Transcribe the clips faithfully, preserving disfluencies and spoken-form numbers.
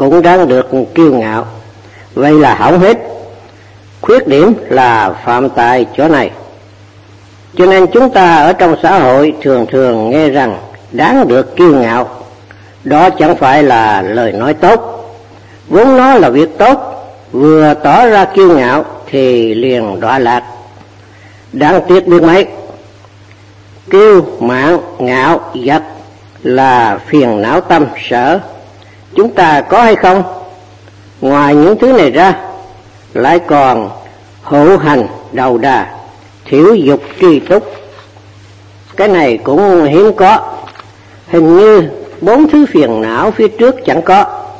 cũng đáng được kiêu ngạo. Vậy là hỏng hết. Khuyết điểm là phạm tại chỗ này. Cho nên chúng ta ở trong xã hội thường thường nghe rằng đáng được kiêu ngạo. Đó chẳng phải là lời nói tốt. Vốn nó là việc tốt, vừa tỏ ra kiêu ngạo thì liền đọa lạc. Đáng tiếc biết mấy. Kiêu mạn ngạo vật là phiền não tâm sở. Chúng ta có hay không? Ngoài những thứ này ra, lại còn hữu hành đầu đà, thiểu dục tri túc. Cái này cũng hiếm có. Hình như bốn thứ phiền não phía trước chẳng có.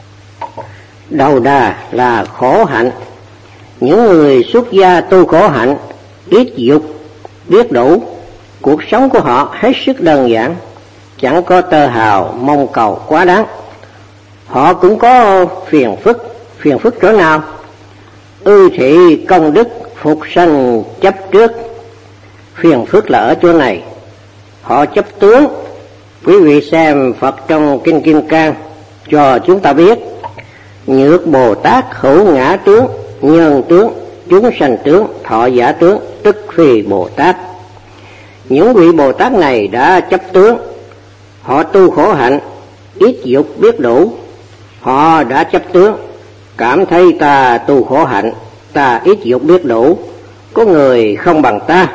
Đầu đà là khổ hạnh. Những người xuất gia tu khổ hạnh, ít dục, biết đủ. Cuộc sống của họ hết sức đơn giản, chẳng có tơ hào mong cầu quá đáng. Họ cũng có phiền phức. Phiền phức chỗ nào? Ư thị công đức phục sanh chấp trước. Phiền phức là ở chỗ này. Họ chấp tướng. Quý vị xem Phật trong Kinh Kim Cang cho chúng ta biết: nhược Bồ Tát hữu ngã tướng, nhân tướng, chúng sanh tướng, thọ giả tướng, tức phi Bồ Tát. Những vị Bồ Tát này đã chấp tướng. Họ tu khổ hạnh, ít dục biết đủ. Họ đã chấp tướng, cảm thấy ta tu khổ hạnh, ta ít dục biết đủ, có người không bằng ta.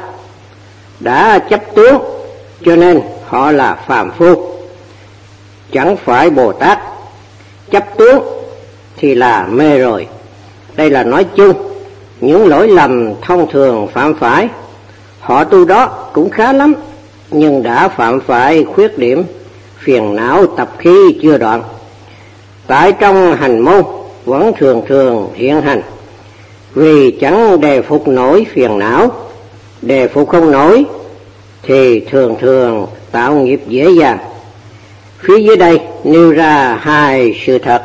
Đã chấp tướng, cho nên họ là phàm phu, chẳng phải Bồ Tát. Chấp tướng thì là mê rồi. Đây là nói chung những lỗi lầm thông thường phạm phải. Họ tu đó cũng khá lắm, nhưng đã phạm phải khuyết điểm phiền não tập khí chưa đoạn. Tại trong hành môn vẫn thường thường hiện hành, vì chẳng đề phục nổi phiền não. Đề phục không nổi thì thường thường tạo nghiệp dễ dàng. Phía dưới đây nêu ra hai sự thật: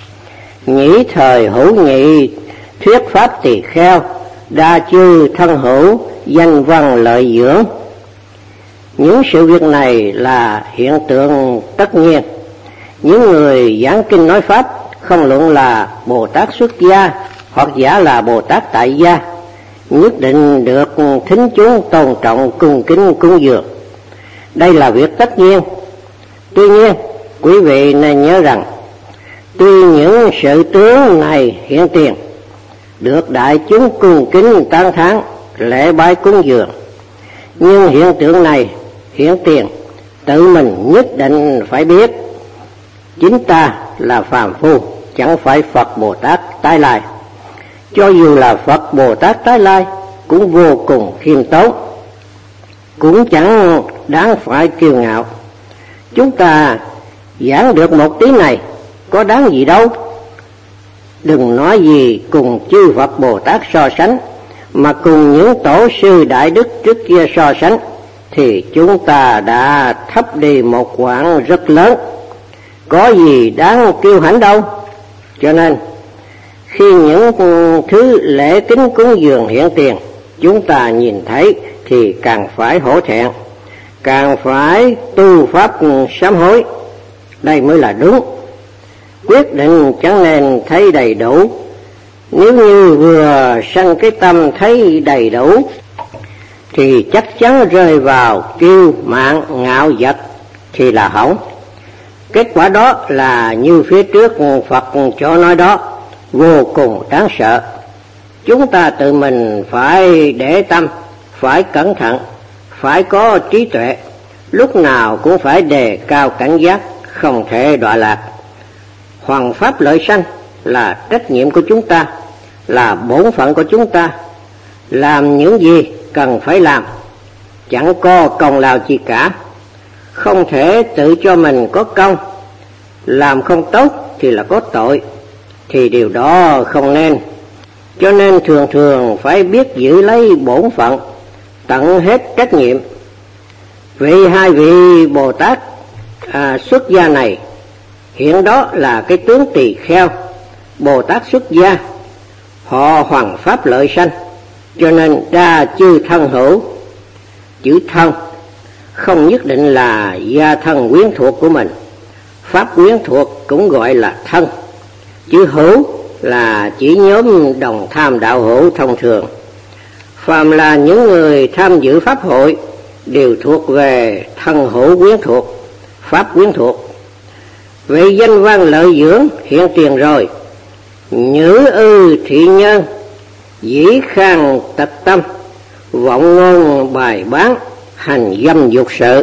nhĩ thời hữu nhị, thuyết pháp tỳ kheo, đa chư thân hữu, danh văn lợi dưỡng. Những sự việc này là hiện tượng tất nhiên. Những người giảng kinh nói pháp, không luận là Bồ Tát xuất gia hoặc giả là Bồ Tát tại gia, nhất định được thính chúng tôn trọng cung kính cúng dường. Đây là việc tất nhiên. Tuy nhiên, quý vị nên nhớ rằng, tuy những sự tướng này hiện tiền, được đại chúng cung kính tán thán, lễ bái cúng dường, nhưng hiện tượng này hiện tiền, tự mình nhất định phải biết chính ta là phàm phu, chẳng phải Phật Bồ Tát tái lai. Cho dù là Phật Bồ Tát tái lai cũng vô cùng khiêm tốn, cũng chẳng đáng phải kiêu ngạo. Chúng ta giảng được một tí này có đáng gì đâu. Đừng nói gì cùng chư Phật Bồ Tát so sánh, mà cùng những tổ sư đại đức trước kia so sánh, thì chúng ta đã thấp đi một quãng rất lớn. Có gì đáng kiêu hãnh đâu. Cho nên khi những thứ lễ kính cúng dường hiện tiền chúng ta nhìn thấy thì càng phải hổ thẹn, càng phải tu pháp sám hối. Đây mới là đúng. Quyết định chẳng nên thấy đầy đủ. Nếu như vừa sanh cái tâm thấy đầy đủ thì chắc chắn rơi vào kiêu mạn ngạo vật thì là hỏng. Kết quả đó là như phía trước Phật cho nói đó, vô cùng đáng sợ. Chúng ta tự mình phải để tâm, phải cẩn thận, phải có trí tuệ, lúc nào cũng phải đề cao cảnh giác, không thể đọa lạc. Hoằng pháp lợi sanh là trách nhiệm của chúng ta, là bổn phận của chúng ta. Làm những gì cần phải làm, chẳng có công lao chi cả. Không thể tự cho mình có công. Làm không tốt thì là có tội, thì điều đó không nên. Cho nên thường thường phải biết giữ lấy bổn phận, tận hết trách nhiệm. Vì hai vị Bồ Tát à, xuất gia này, hiện đó là cái tướng tỳ kheo. Bồ Tát xuất gia, họ hoằng pháp lợi sanh, cho nên đa chư thân hữu. Chữ thân không nhất định là gia thân quyến thuộc của mình. Pháp quyến thuộc cũng gọi là thân. Chữ hữu là chỉ nhóm đồng tham đạo hữu thông thường. Phàm là những người tham dự pháp hội đều thuộc về thân hữu quyến thuộc, pháp quyến thuộc. Vậy danh văn lợi dưỡng hiện tiền rồi, nhữ ư thị nhân, dĩ khang tật tâm, vọng ngôn bài bán, hành dâm dục sự.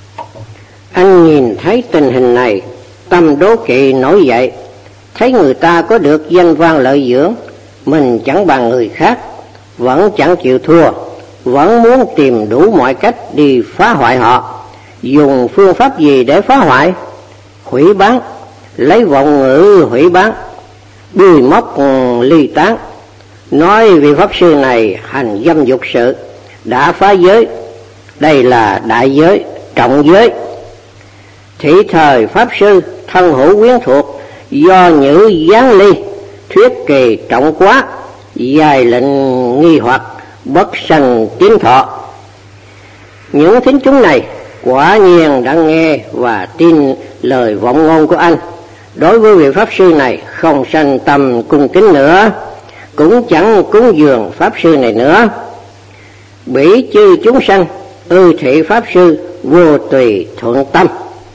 Anh nhìn thấy tình hình này, tâm đố kỵ nổi dậy, thấy người ta có được danh vang lợi dưỡng, mình chẳng bằng người khác, vẫn chẳng chịu thua, vẫn muốn tìm đủ mọi cách đi phá hoại họ. Dùng phương pháp gì để phá hoại? Hủy bán, lấy vọng ngữ hủy bán, bươi móc ly tán, nói vị pháp sư này hành dâm dục sự, đã phá giới, đây là đại giới, trọng giới. Thị thời pháp sư thân hữu quyến thuộc, do nhữ gián ly, thuyết kỳ trọng quá, dài lệnh nghi hoặc, bất sanh tín thọ. Những thính chúng này quả nhiên đã nghe và tin lời vọng ngôn của anh. Đối với vị pháp sư này không sanh tâm cung kính nữa, cũng chẳng cúng dường pháp sư này nữa. Bỉ chư chúng sanh ư thị pháp sư vô tùy thuận tâm,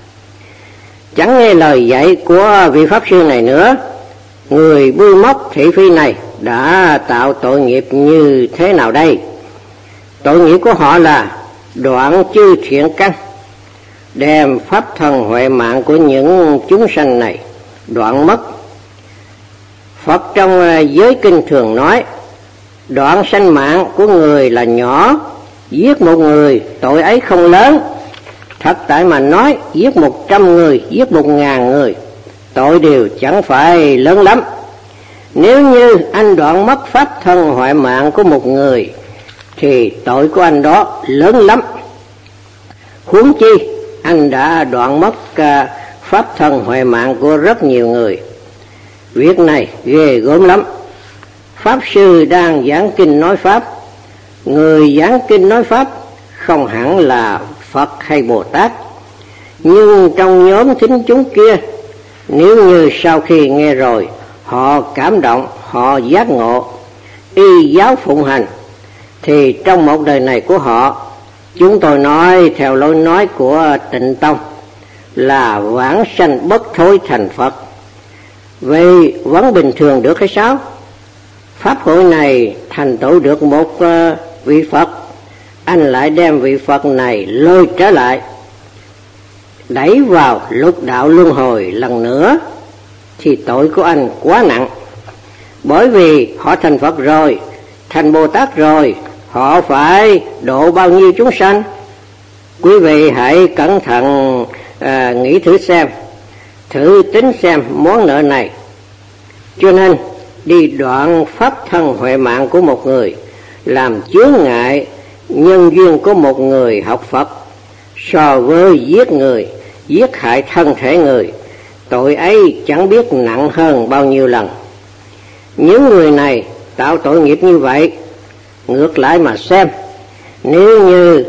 chẳng nghe lời dạy của vị pháp sư này nữa. Người bươi móc thị phi này đã tạo tội nghiệp như thế nào đây? Tội nghiệp của họ là đoạn chư thiện căn, đem pháp thân huệ mạng của những chúng sanh này đoạn mất. Phật trong giới kinh thường nói, đoạn sanh mạng của người là nhỏ, giết một người tội ấy không lớn. Thật tại mà nói, giết một trăm người, giết một ngàn người, tội đều chẳng phải lớn lắm. Nếu như anh đoạn mất pháp thân huệ mạng của một người, thì tội của anh đó lớn lắm. Huống chi anh đã đoạn mất pháp thân huệ mạng của rất nhiều người. Việc này ghê gớm lắm. Pháp sư đang giảng kinh nói pháp, người giảng kinh nói pháp không hẳn là Phật hay Bồ Tát, nhưng trong nhóm thính chúng kia, nếu như sau khi nghe rồi họ cảm động, họ giác ngộ, y giáo phụng hành, thì trong một đời này của họ, chúng tôi nói theo lối nói của Tịnh Tông, là vãng sanh bất thối thành Phật. Vậy vẫn bình thường được hay sao? Pháp hội này thành tựu được một uh, vị Phật, anh lại đem vị Phật này lôi trở lại, đẩy vào lục đạo luân hồi lần nữa, thì tội của anh quá nặng. Bởi vì họ thành Phật rồi, thành Bồ Tát rồi, họ phải độ bao nhiêu chúng sanh? Quý vị hãy cẩn thận à, nghĩ thử xem, thử tính xem món nợ này. Cho nên đi đoạn pháp thân huệ mạng của một người, làm chướng ngại nhân duyên của một người học Phật, so với giết người, giết hại thân thể người, tội ấy chẳng biết nặng hơn bao nhiêu lần. Những người này tạo tội nghiệp như vậy. Ngược lại mà xem, nếu như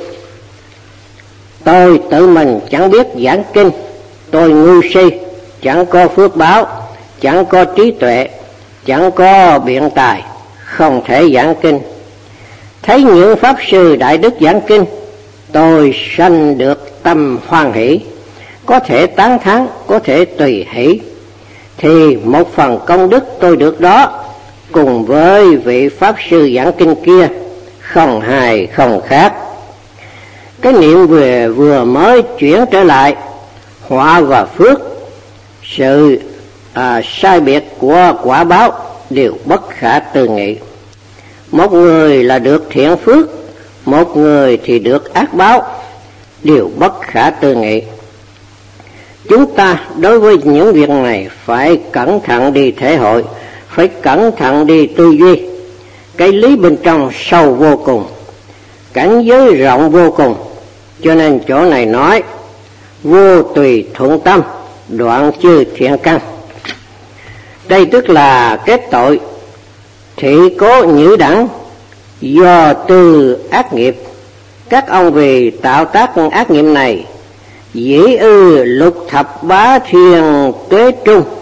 tôi tự mình chẳng biết giảng kinh, tôi ngu si, chẳng có phước báo, chẳng có trí tuệ, chẳng có biện tài, không thể giảng kinh. Thấy những pháp sư đại đức giảng kinh, tôi sanh được tâm hoan hỷ, có thể tán thán, có thể tùy hỷ, thì một phần công đức tôi được đó, cùng với vị pháp sư giảng kinh kia không hài không khác. Cái niệm vừa vừa mới chuyển trở lại, họa và phước, sự à, sai biệt của quả báo đều bất khả tư nghị. Một người là được thiện phước, một người thì được ác báo, đều bất khả tư nghị. Chúng ta đối với những việc này phải cẩn thận đi thể hội, phải cẩn thận đi tư duy. Cái lý bên trong sâu vô cùng, cảnh giới rộng vô cùng. Cho nên chỗ này nói vô tùy thuận tâm, đoạn chư thiện căn. Đây tức là kết tội thị cố nhữ đẳng do từ ác nghiệp. Các ông vì tạo tác ác nghiệp này, dĩ ư lục thập bá thiên tuế trung,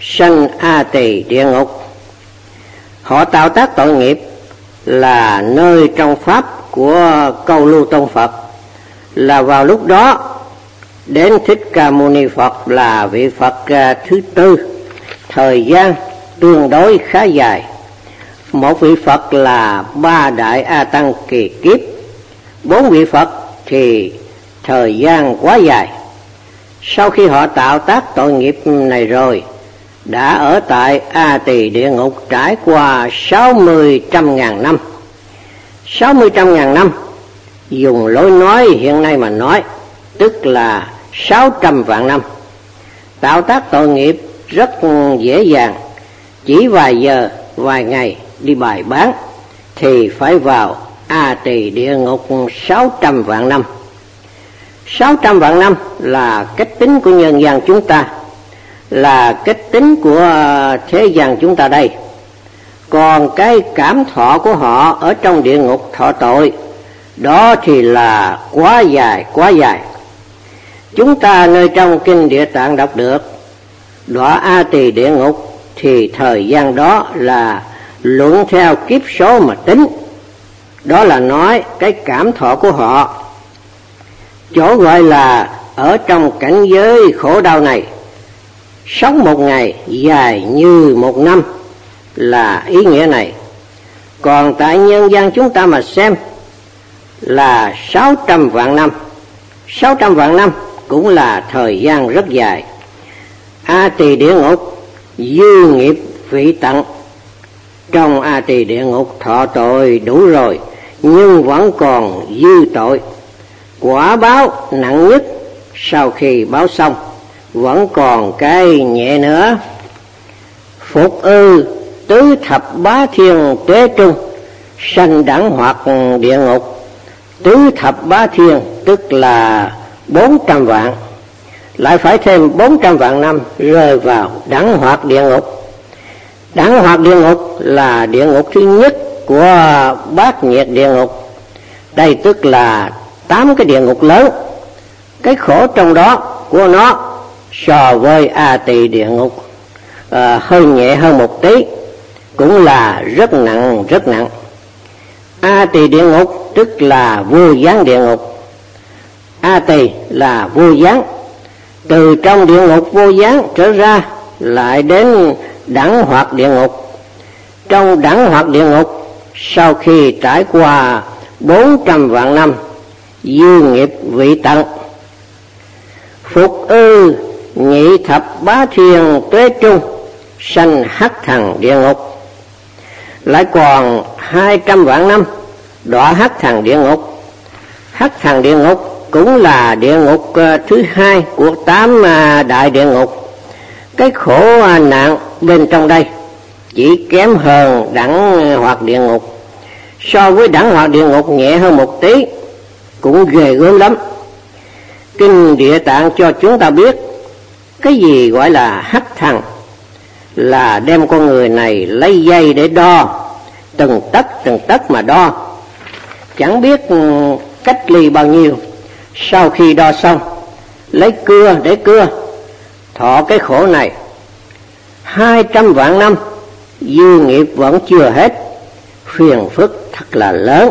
sanh A Tỳ địa ngục. Họ tạo tác tội nghiệp là nơi trong pháp của câu lưu tôn Phật, là vào lúc đó đến Thích Ca Mâu Ni Phật là vị Phật thứ tư, thời gian tương đối khá dài. Một vị Phật là ba đại A Tăng kỳ kiếp, bốn vị Phật thì thời gian quá dài. Sau khi họ tạo tác tội nghiệp này rồi, đã ở tại A Tỳ địa ngục trải qua sáu mươi trăm ngàn năm. Sáu mươi trăm ngàn năm, dùng lối nói hiện nay mà nói, tức là sáu trăm vạn năm. Tạo tác tội nghiệp rất dễ dàng, chỉ vài giờ, vài ngày đi bài bán thì phải vào A Tỳ địa ngục sáu trăm vạn năm. Sáu trăm vạn năm là cách tính của nhân gian chúng ta, là cách tính của thế gian chúng ta đây. Còn cái cảm thọ của họ ở trong địa ngục thọ tội, đó thì là quá dài, quá dài. Chúng ta nơi trong kinh Địa Tạng đọc được, đọa A Tỳ địa ngục thì thời gian đó là luận theo kiếp số mà tính. Đó là nói cái cảm thọ của họ. Chỗ gọi là ở trong cảnh giới khổ đau này, sống một ngày dài như một năm là ý nghĩa này. Còn tại nhân gian chúng ta mà xem là sáu trăm vạn năm. Sáu trăm vạn năm cũng là thời gian rất dài. A Tỳ địa ngục dư nghiệp vị tận. Trong A Tỳ địa ngục thọ tội đủ rồi, nhưng vẫn còn dư tội. Quả báo nặng nhất sau khi báo xong, vẫn còn cái nhẹ nữa. Phục ư tứ thập bá thiên tuế trung, sanh đẳng hoặc địa ngục. Tứ thập bá thiên tức là bốn trăm vạn, lại phải thêm bốn trăm vạn năm rơi vào đẳng hoặc địa ngục. Đẳng hoặc địa ngục là địa ngục thứ nhất của bát nhiệt địa ngục. Đây tức là tám cái địa ngục lớn. Cái khổ trong đó của nó so với A Tỳ địa ngục à, hơi nhẹ hơn một tí, cũng là rất nặng, rất nặng. A Tỳ địa ngục tức là vô gián địa ngục. A Tỳ là vô gián, từ trong địa ngục vô gián trở ra lại đến đẳng hoặc địa ngục. Trong đẳng hoặc địa ngục, sau khi trải qua bốn trăm vạn năm dư nghiệp vị tận, phục ư nhị thập bá thiên tuế trung, sanh hắc thần địa ngục. Lại còn hai trăm vạn năm đọa hắc thần địa ngục. Hắc thần địa ngục cũng là địa ngục thứ hai của tám đại địa ngục. Cái khổ nạn bên trong đây chỉ kém hơn đẳng hoặc địa ngục. So với đẳng hoặc địa ngục nhẹ hơn một tí, cũng ghê gớm lắm. Kinh Địa Tạng cho chúng ta biết cái gì gọi là hắc thần, là đem con người này lấy dây để đo, từng tấc từng tấc mà đo, chẳng biết cách ly bao nhiêu. Sau khi đo xong, lấy cưa để cưa, thọ cái khổ này hai trăm vạn năm, dư nghiệp vẫn chưa hết, phiền phức thật là lớn.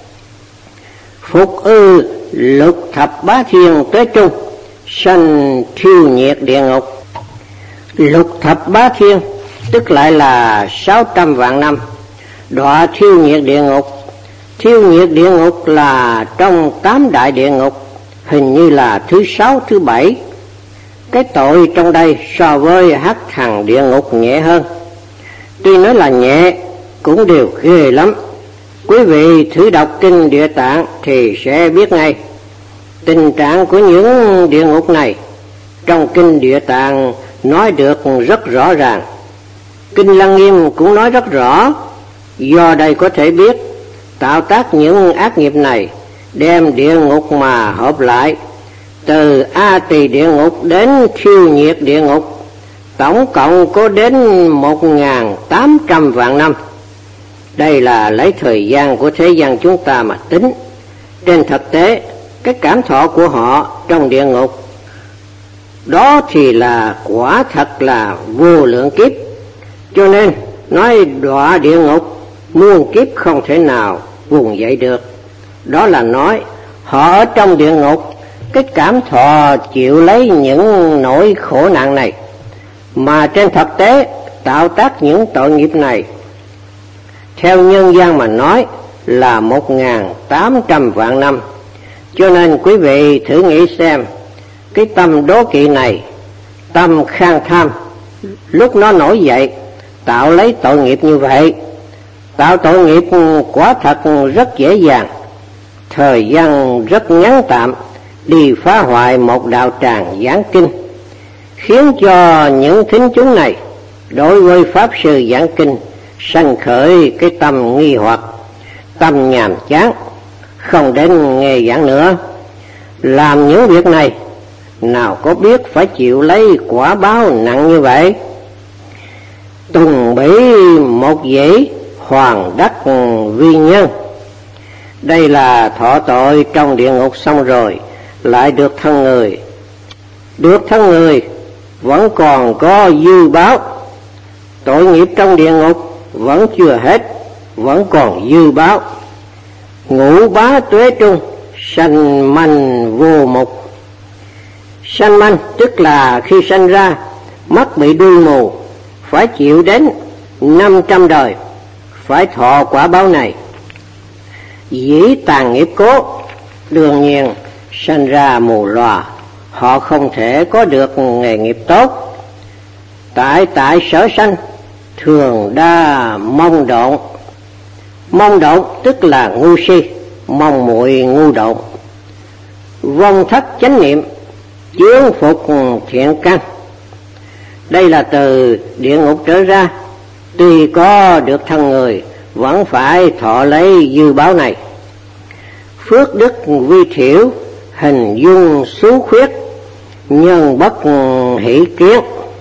Phục ư lục thập bá thiên tuế trung, sanh thiêu nhiệt địa ngục. Lục thập bá thiên tức lại là sáu trăm vạn năm đọa thiêu nhiệt địa ngục. Thiêu nhiệt địa ngục là trong tám đại địa ngục, hình như là thứ sáu, thứ bảy. Cái tội trong đây so với hắc thần địa ngục nhẹ hơn. Tuy nói là nhẹ, cũng đều ghê lắm. Quý vị thử đọc kinh Địa Tạng thì sẽ biết ngay tình trạng của những địa ngục này. Trong kinh Địa Tạng nói được rất rõ ràng. Kinh Lăng Nghiêm cũng nói rất rõ. Do đây có thể biết tạo tác những ác nghiệp này, đem địa ngục mà hợp lại, từ A Tỳ địa ngục đến thiêu nhiệt địa ngục, tổng cộng có đến một nghìn tám trăm vạn năm. Đây là lấy thời gian của thế gian chúng ta mà tính. Trên thực tế, cái cảm thọ của họ trong địa ngục đó thì là quả thật là vô lượng kiếp. Cho nên nói đọa địa ngục muôn kiếp không thể nào vùng dậy được. Đó là nói họ ở trong địa ngục, cái cảm thọ chịu lấy những nỗi khổ nạn này, mà trên thực tế tạo tác những tội nghiệp này theo nhân gian mà nói là một ngàn tám trăm vạn năm. Cho nên quý vị thử nghĩ xem, cái tâm đố kỵ này, tâm khang tham, lúc nó nổi dậy tạo lấy tội nghiệp như vậy. Tạo tội nghiệp quả thật rất dễ dàng, thời gian rất ngắn tạm đi phá hoại một đạo tràng giảng kinh, khiến cho những thính chúng này đối với pháp sư giảng kinh sanh khởi cái tâm nghi hoặc, tâm nhàm chán, không đến nghe giảng nữa. Làm những việc này nào có biết phải chịu lấy quả báo nặng như vậy. Tùng bỉ một dĩ hoàng đắc vi nhân. Đây là thọ tội trong địa ngục xong rồi lại được thân người. Được thân người vẫn còn có dư báo. Tội nghiệp trong địa ngục vẫn chưa hết, vẫn còn dư báo. Ngũ bá tuế trung, sanh manh vô mục. Sanh manh tức là khi sanh ra mắt bị đuôi mù, phải chịu đến năm trăm đời phải thọ quả báo này. Dĩ tàn nghiệp cố, đương nhiên sanh ra mù lòa, họ không thể có được nghề nghiệp tốt. Tại tại sở sanh thường đa mông độn. Mông độn tức là ngu si, mong muội ngu độn. Vong thất chánh niệm, chướng phục thiện căn. Đây là từ địa ngục trở ra, tuy có được thân người vẫn phải thọ lấy dư báo này. Phước đức vi thiểu, hình dung xú khuyết, nhân bất hỷ kiến.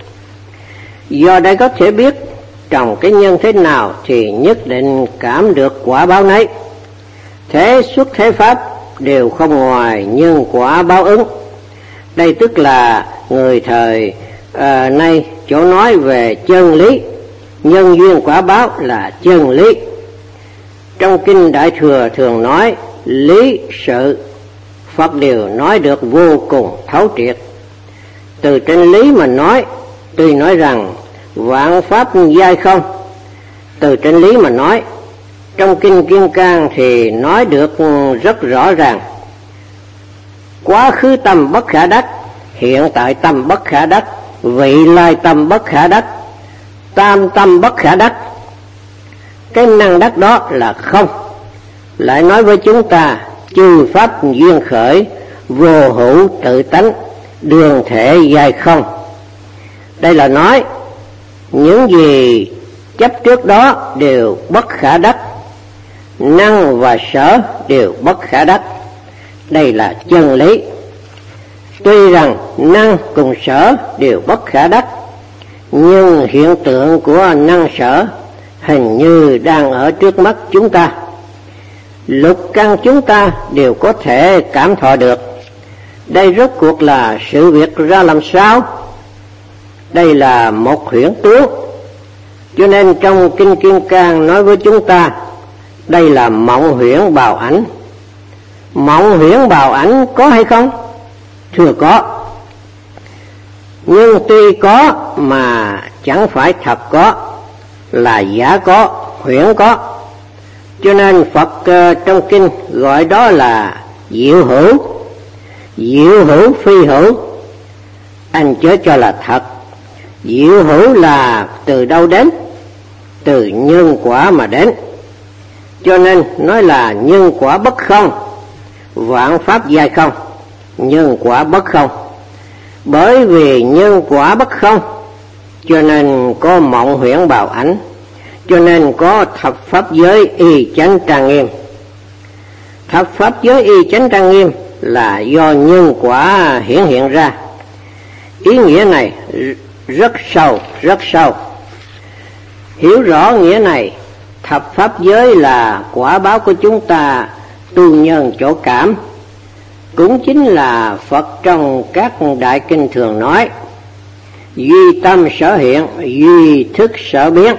Do đây có thể biết trồng cái nhân thế nào thì nhất định cảm được quả báo nấy. Thế xuất thế pháp đều không ngoài nhân quả báo ứng. Đây tức là người thời à, nay chỗ nói về chân lý, nhân duyên quả báo là chân lý. Trong kinh Đại Thừa thường nói lý sự, Phật đều nói được vô cùng thấu triệt. Từ trên lý mà nói, tuy nói rằng vạn pháp giai không. Từ trên lý mà nói, trong kinh Kim Cang thì nói được rất rõ ràng. Quá khứ tâm bất khả đắc, hiện tại tâm bất khả đắc, vị lai tâm bất khả đắc, tam tâm bất khả đắc. Cái năng đắc đó là không. Lại nói với chúng ta, chư pháp duyên khởi, vô hữu tự tánh, đường thể giai không. Đây là nói những gì chấp trước đó đều bất khả đắc, năng và sở đều bất khả đắc. Đây là chân lý. Tuy rằng năng cùng sở đều bất khả đắc, nhưng hiện tượng của năng sở hình như đang ở trước mắt chúng ta. Lục căn chúng ta đều có thể cảm thọ được. Đây rốt cuộc là sự việc ra làm sao? Đây là một huyễn tướng. Cho nên trong kinh Kim Cang nói với chúng ta, đây là mộng huyễn bào ảnh. Mộng huyễn bào ảnh có hay không? Thưa có. Nhưng tuy có mà chẳng phải thật có, là giả có, huyễn có. Cho nên Phật trong kinh gọi đó là diệu hữu. Diệu hữu phi hữu, anh chớ cho là thật. Diệu hữu là từ đâu đến? Từ nhân quả mà đến. Cho nên nói là nhân quả bất không, vạn pháp giai không, nhân quả bất không. Bởi vì nhân quả bất không, cho nên có mộng huyễn bào ảnh, cho nên có thập pháp giới y chánh trang nghiêm. Thập pháp giới y chánh trang nghiêm là do nhân quả hiển hiện ra. Ý nghĩa này rất sâu, rất sâu. Hiểu rõ nghĩa này, thập pháp giới là quả báo của chúng ta tu nhân chỗ cảm. cũng chính là Phật trong các đại kinh thường nói duy tâm sở hiện, duy thức sở biến,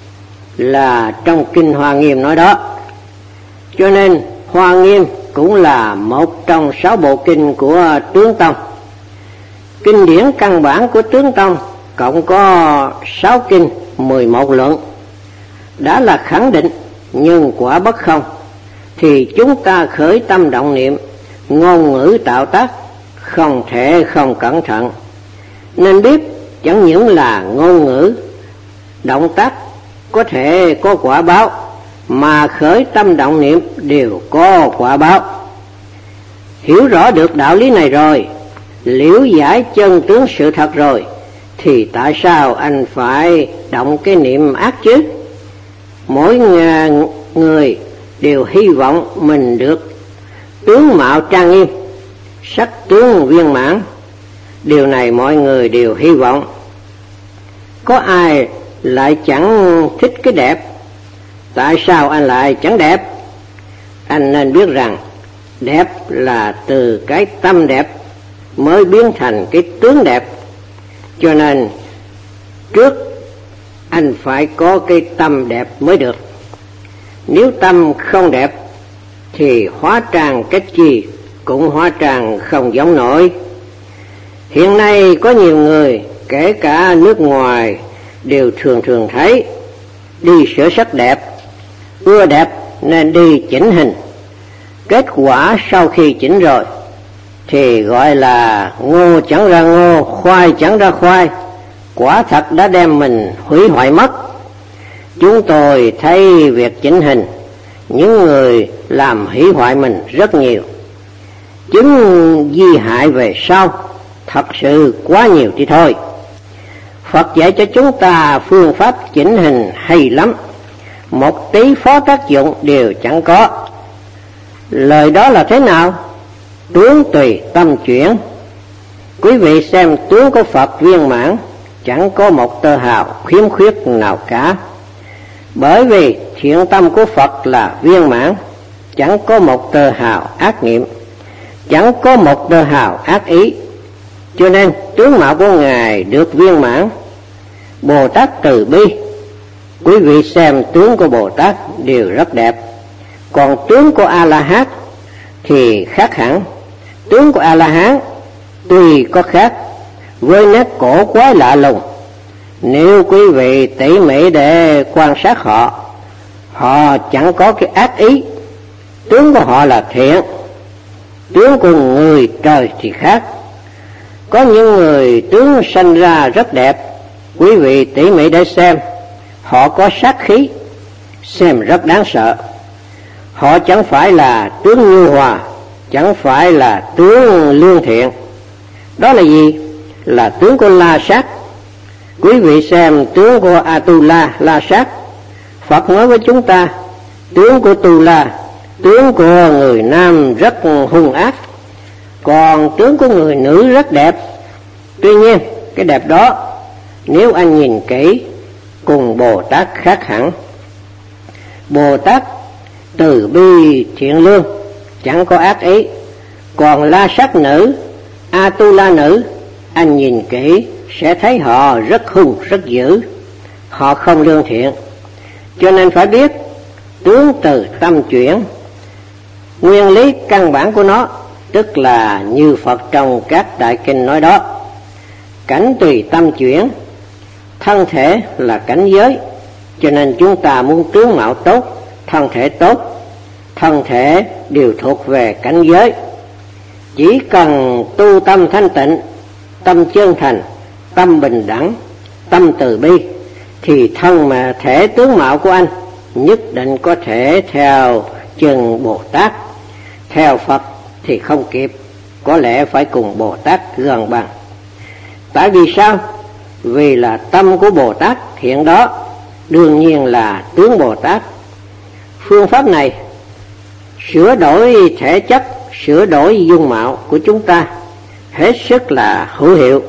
là trong kinh Hoa Nghiêm nói đó. Cho nên Hoa Nghiêm cũng là một trong sáu bộ kinh của Tướng Tông. Kinh điển căn bản của Tướng Tông cộng có sáu kinh, mười một luận, đã là khẳng định nhân quả bất không, thì chúng ta khởi tâm động niệm, ngôn ngữ tạo tác không thể không cẩn thận. Nên biết chẳng những là ngôn ngữ, động tác có thể có quả báo, mà khởi tâm động niệm đều có quả báo. Hiểu rõ được đạo lý này rồi, liễu giải chân tướng sự thật rồi, thì tại sao anh phải động cái niệm ác chứ? Mỗi người đều hy vọng mình được tướng mạo trang nghiêm, sắc tướng viên mãn. Điều này mọi người đều hy vọng. Có ai lại chẳng thích cái đẹp? Tại sao anh lại chẳng đẹp? Anh nên biết rằng đẹp là từ cái tâm đẹp mới biến thành cái tướng đẹp. Cho nên trước anh phải có cái tâm đẹp mới được. Nếu tâm không đẹp thì hóa trang cách chi cũng hóa trang không giống nổi. Hiện nay có nhiều người, kể cả nước ngoài, đều thường thường thấy đi sửa sắc đẹp, ưa đẹp nên đi chỉnh hình. Kết quả sau khi chỉnh rồi thì gọi là ngô chẳng ra ngô, khoai chẳng ra khoai, quả thật đã đem mình hủy hoại mất. Chúng tôi thấy việc chỉnh hình, những người làm hủy hoại mình rất nhiều. Chứng di hại về sau thật sự quá nhiều thì thôi. Phật dạy cho chúng ta phương pháp chỉnh hình hay lắm, một tí phó tác dụng đều chẳng có. Lời đó là thế nào? Tướng tùy tâm chuyển. Quý vị xem tướng của Phật viên mãn, chẳng có một tơ hào khiếm khuyết nào cả. Bởi vì thiện tâm của Phật là viên mãn, chẳng có một tơ hào ác niệm, chẳng có một tơ hào ác ý. Cho nên tướng mạo của Ngài được viên mãn. Bồ Tát từ bi, quý vị xem tướng của Bồ Tát đều rất đẹp. Còn tướng của A-la-hán thì khác hẳn. Tướng của A-la-hán tuy có khác, với nét cổ quái lạ lùng. Nếu quý vị tỉ mỉ để quan sát họ, họ chẳng có cái ác ý. Tướng của họ là thiện. Tướng của người trời thì khác. Có những người tướng sanh ra rất đẹp, quý vị tỉ mỉ để xem, họ có sát khí, xem rất đáng sợ. Họ chẳng phải là tướng nhu hòa, chẳng phải là tướng lương thiện. Đó là gì? Là tướng của La Sát. Quý vị xem tướng của Atula La Sát. Phật nói với chúng ta, tướng của Tu La, tướng của người nam rất hung ác, còn tướng của người nữ rất đẹp. Tuy nhiên cái đẹp đó nếu anh nhìn kỹ cùng Bồ Tát khác hẳn. Bồ Tát từ bi thiện lương, chẳng có ác ý. Còn La Sát nữ, Atula nữ, anh nhìn kỹ sẽ thấy họ rất hung, rất dữ. Họ không lương thiện. Cho nên phải biết tướng từ tâm chuyển. Nguyên lý căn bản của nó tức là như Phật trong các đại kinh nói đó, cảnh tùy tâm chuyển. Thân thể là cảnh giới, cho nên chúng ta muốn tướng mạo tốt, thân thể tốt, thân thể đều thuộc về cảnh giới. Chỉ cần tu tâm thanh tịnh, tâm chân thành, tâm bình đẳng, tâm từ bi, thì thân mà thể tướng mạo của anh nhất định có thể theo chân Bồ Tát. Theo Phật thì không kịp, có lẽ phải cùng Bồ Tát gần bằng. Tại vì sao? Vì là tâm của Bồ Tát hiện đó, đương nhiên là tướng Bồ Tát. Phương pháp này sửa đổi thể chất, sửa đổi dung mạo của chúng ta hết sức là hữu hiệu.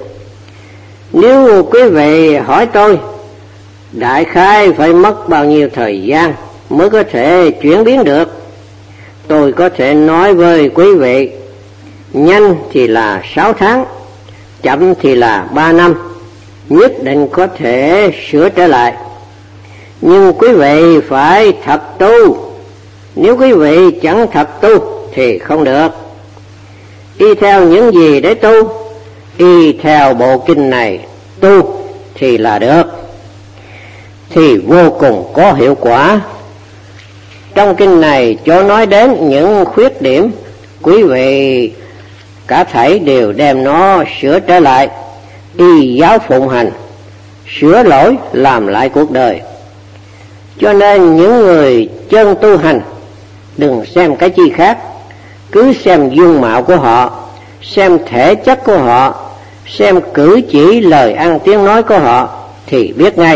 Nếu quý vị hỏi tôi, đại khái phải mất bao nhiêu thời gian mới có thể chuyển biến được, tôi có thể nói với quý vị, nhanh thì là sáu tháng, chậm thì là ba năm, nhất định có thể sửa trở lại. Nhưng quý vị phải thật tu, nếu quý vị chẳng thật tu thì không được. Y theo những gì để tu? Y theo bộ kinh này tu thì là được, thì vô cùng có hiệu quả. Trong kinh này cho nói đến những khuyết điểm, quý vị cả thảy đều đem nó sửa trở lại, y giáo phụng hành, sửa lỗi làm lại cuộc đời. Cho nên những người chân tu hành đừng xem cái chi khác, cứ xem dung mạo của họ, xem thể chất của họ, xem cử chỉ lời ăn tiếng nói của họ thì biết ngay.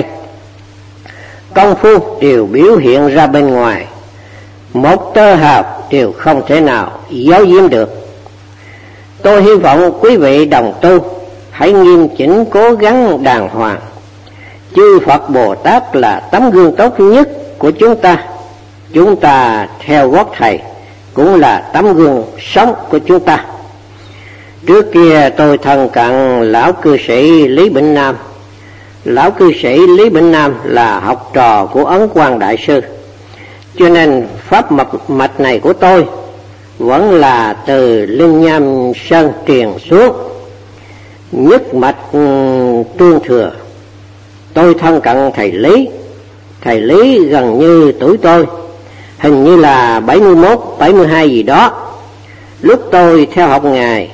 Công phu đều biểu hiện ra bên ngoài, một tơ hào đều không thể nào giấu giếm được. Tôi hy vọng quý vị đồng tu hãy nghiêm chỉnh cố gắng đàng hoàng. Chư Phật Bồ Tát là tấm gương tốt nhất của chúng ta. Chúng ta theo gót Thầy cũng là tấm gương sống của chúng ta. Trước kia tôi thân cận lão cư sĩ Lý Bỉnh Nam. Lão cư sĩ Lý Bỉnh Nam là học trò của Ấn Quang Đại Sư, cho nên pháp mật mạch này của tôi vẫn là từ Linh Nham Sơn truyền xuống, nhất mạch tương thừa. Tôi thân cận thầy Lý. Thầy Lý gần như tuổi tôi, hình như là bảy mươi mốt, bảy mươi hai gì đó. Lúc tôi theo học Ngài,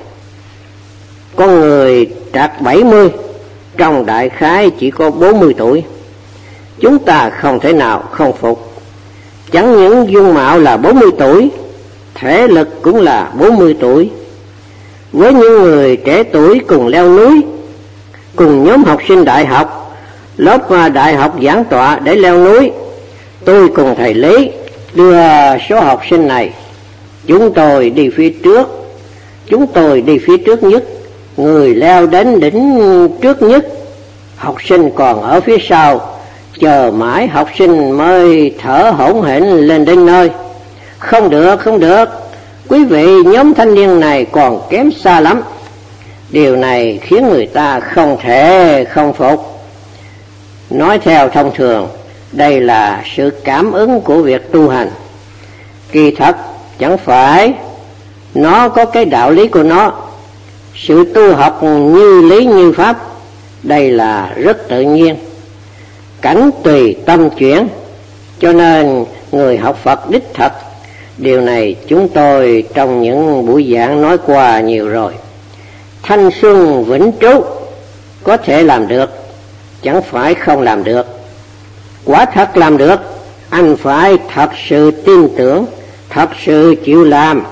con người trạc bảy mươi, trong đại khái chỉ có bốn mươi tuổi. Chúng ta không thể nào không phục. Chẳng những dung mạo là bốn mươi tuổi, thể lực cũng là bốn mươi tuổi. Với những người trẻ tuổi cùng leo núi, cùng nhóm học sinh đại học, lớp đại học giảng tọa để leo núi, tôi cùng thầy Lý đưa số học sinh này. Chúng tôi đi phía trước, chúng tôi đi phía trước nhất, người leo đến đỉnh trước nhất, học sinh còn ở phía sau, chờ mãi học sinh mới thở hổn hển lên đến nơi. Không được, không được, quý vị nhóm thanh niên này còn kém xa lắm. Điều này khiến người ta không thể không phục. Nói theo thông thường, đây là sự cảm ứng của việc tu hành. Kỳ thật chẳng phải, nó có cái đạo lý của nó. Sự tu học như lý như pháp, đây là rất tự nhiên, cảnh tùy tâm chuyển. Cho nên người học Phật đích thật, điều này chúng tôi trong những buổi giảng nói qua nhiều rồi. Thanh xuân vĩnh trú có thể làm được, chẳng phải không làm được. Quả thật làm được, anh phải thật sự tin tưởng, thật sự chịu làm.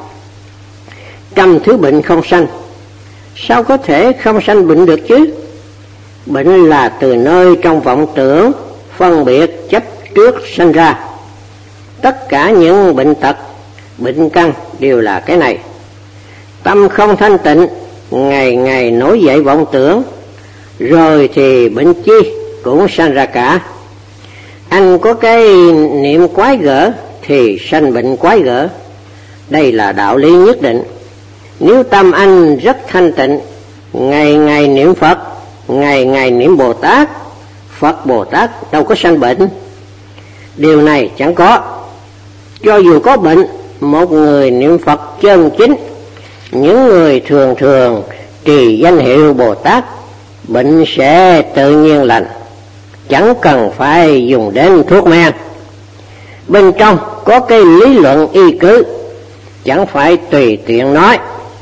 Trăm thứ bệnh không sanh, sao có thể không sanh bệnh được chứ? Bệnh là từ nơi trong vọng tưởng, phân biệt, chấp trước sanh ra. Tất cả những bệnh tật, bệnh căn đều là cái này. Tâm không thanh tịnh, ngày ngày nổi dậy vọng tưởng, rồi thì bệnh chi cũng sanh ra cả. Anh có cái niệm quái gở thì sanh bệnh quái gở. Đây là đạo lý nhất định. Nếu tâm anh rất thanh tịnh, ngày ngày niệm Phật, ngày ngày niệm Bồ Tát, Phật Bồ Tát đâu có sanh bệnh. Điều này chẳng có. Cho dù có bệnh, một người niệm Phật chân chính, những người thường thường trì danh hiệu Bồ Tát, bệnh sẽ tự nhiên lành, chẳng cần phải dùng đến thuốc men. Bên trong có cái lý luận y cứ, chẳng phải tùy tiện nói.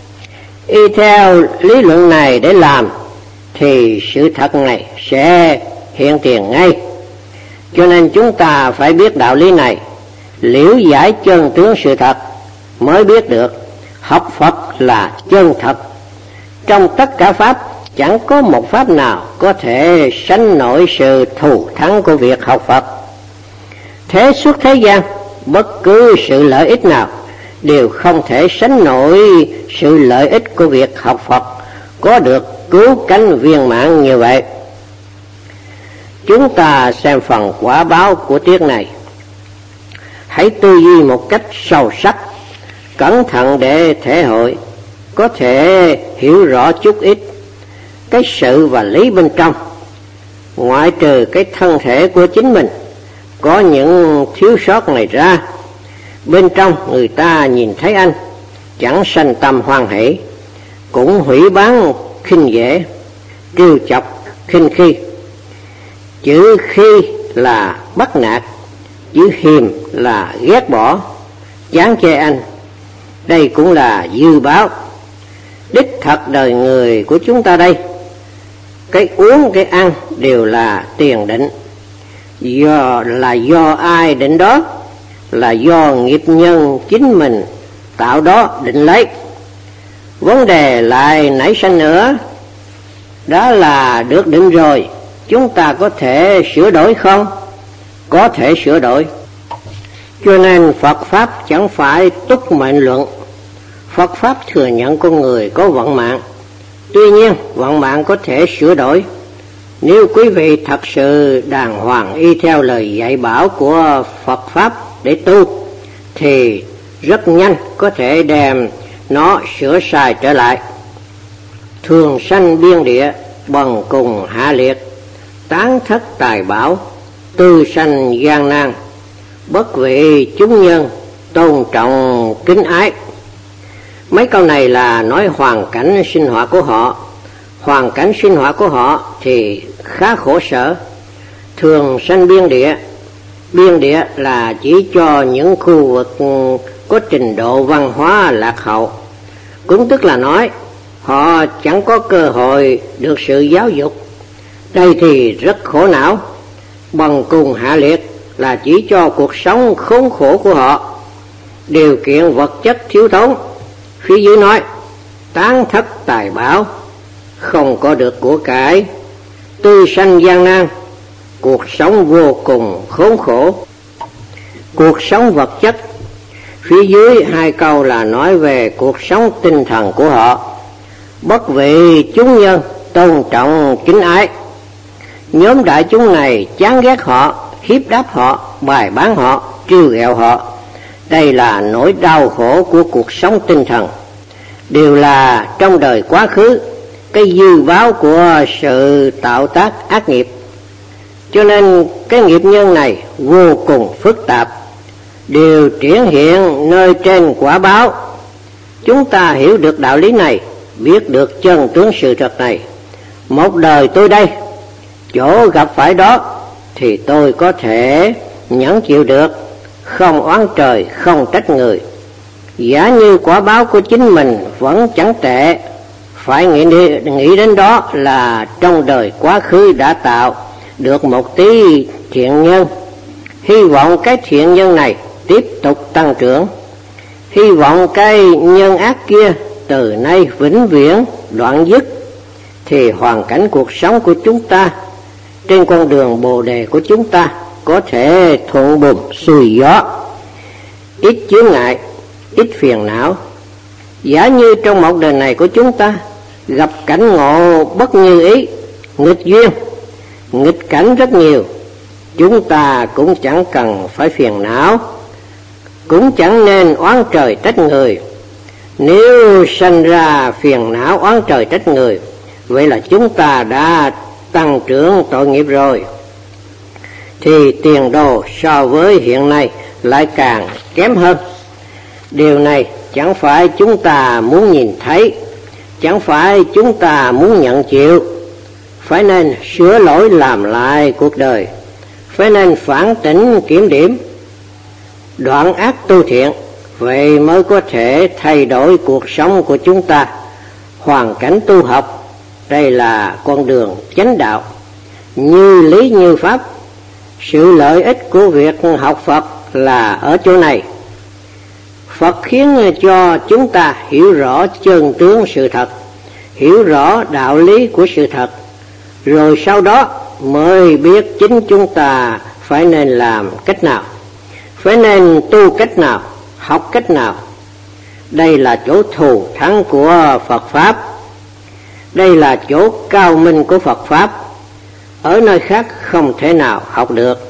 Y theo lý luận này để làm thì sự thật này sẽ hiện tiền ngay. Cho nên chúng ta phải biết đạo lý này, liễu giải chân tướng sự thật, mới biết được học Phật là chân thật. Trong tất cả pháp, chẳng có một pháp nào có thể sánh nổi sự thù thắng của việc học Phật. Thế suốt thế gian, bất cứ sự lợi ích nào đều không thể sánh nổi sự lợi ích của việc học Phật có được cứu cánh viên mãn như vậy. Chúng ta xem phần quả báo của tiết này. Hãy tư duy một cách sâu sắc, cẩn thận để thể hội. có thể hiểu rõ chút ít cái sự và lý bên trong. Ngoại trừ cái thân thể của chính mình có những thiếu sót này ra, bên trong người ta nhìn thấy anh chẳng sanh tâm hoan hỷ, cũng hủy báng khinh dễ, trêu chọc khinh khi. Chữ khi là bắt nạt, chữ hiềm là ghét bỏ, chán chê anh. Đây cũng là dư báo. Đích thật đời người của chúng ta đây, cái uống cái ăn đều là tiền định. Do là do ai định đó? Là do nghiệp nhân chính mình tạo đó định lấy. Vấn đề lại nảy sinh nữa, đó là được định rồi, chúng ta có thể sửa đổi không? Có thể sửa đổi. Cho nên Phật Pháp chẳng phải túc mệnh luận. Phật Pháp thừa nhận con người có vận mạng. Tuy nhiên vận mạng có thể sửa đổi. Nếu quý vị thật sự đàng hoàng y theo lời dạy bảo của Phật Pháp để tu, thì rất nhanh có thể đem nó sửa sai trở lại. Thường sanh biên địa, bần cùng hạ liệt, tán thất tài bảo, tư sanh gian nan, bất vị chúng nhân, tôn trọng kính ái. Mấy câu này là nói hoàn cảnh sinh hoạt của họ. Hoàn cảnh sinh hoạt của họ thì khá khổ sở. Thường sanh biên địa. Biên địa là chỉ cho những khu vực có trình độ văn hóa lạc hậu. Cũng tức là nói họ chẳng có cơ hội được sự giáo dục. Đây thì rất khổ não. Bần cùng hạ liệt là chỉ cho cuộc sống khốn khổ của họ. Điều kiện vật chất thiếu thốn. Phía dưới nói tán thất tài bảo, không có được của cải. Tư sanh gian nan, cuộc sống vô cùng khốn khổ. Cuộc sống vật chất. Phía dưới hai câu là nói về cuộc sống tinh thần của họ. Bất vị chúng nhân, tôn trọng kính ái. Nhóm đại chúng này chán ghét họ, hiếp đáp họ, bài bán họ, trêu ghẹo họ. Đây là nỗi đau khổ của cuộc sống tinh thần. Đều là trong đời quá khứ, cái dư báo của sự tạo tác ác nghiệp. Cho nên cái nghiệp nhân này vô cùng phức tạp, đều triển hiện nơi trên quả báo. Chúng ta hiểu được đạo lý này, biết được chân tướng sự thật này. Một đời tôi đây, chỗ gặp phải đó thì tôi có thể nhẫn chịu được, không oán trời, không trách người. Giả như quả báo của chính mình vẫn chẳng tệ, phải nghĩ, nghĩ đến đó là trong đời quá khứ đã tạo được một tí thiện nhân. Hy vọng cái thiện nhân này tiếp tục tăng trưởng. Hy vọng cái nhân ác kia từ nay vĩnh viễn đoạn dứt. Thì hoàn cảnh cuộc sống của chúng ta trên con đường bồ đề của chúng ta có thể thuận buồm xuôi gió, ít chướng ngại, ít phiền não. Giả như trong một đời này của chúng ta gặp cảnh ngộ bất như ý, nghịch duyên, nghịch cảnh rất nhiều, chúng ta cũng chẳng cần phải phiền não, cũng chẳng nên oán trời trách người. Nếu sanh ra phiền não oán trời trách người, vậy là chúng ta đã tăng trưởng tội nghiệp rồi, thì tiền đồ so với hiện nay lại càng kém hơn. Điều này chẳng phải chúng ta muốn nhìn thấy, chẳng phải chúng ta muốn nhận chịu. Phải nên sửa lỗi làm lại cuộc đời, phải nên phản tỉnh kiểm điểm, đoạn ác tu thiện, vậy mới có thể thay đổi cuộc sống của chúng ta. Hoàn cảnh tu học, đây là con đường chánh đạo, như lý như pháp. Sự lợi ích của việc học Phật là ở chỗ này. Phật khiến cho chúng ta hiểu rõ chân tướng sự thật, hiểu rõ đạo lý của sự thật, rồi sau đó mới biết chính chúng ta phải nên làm cách nào, phải nên tu cách nào, học cách nào. Đây là chỗ thù thắng của Phật Pháp, đây là chỗ cao minh của Phật Pháp. Ở nơi khác không thể nào học được.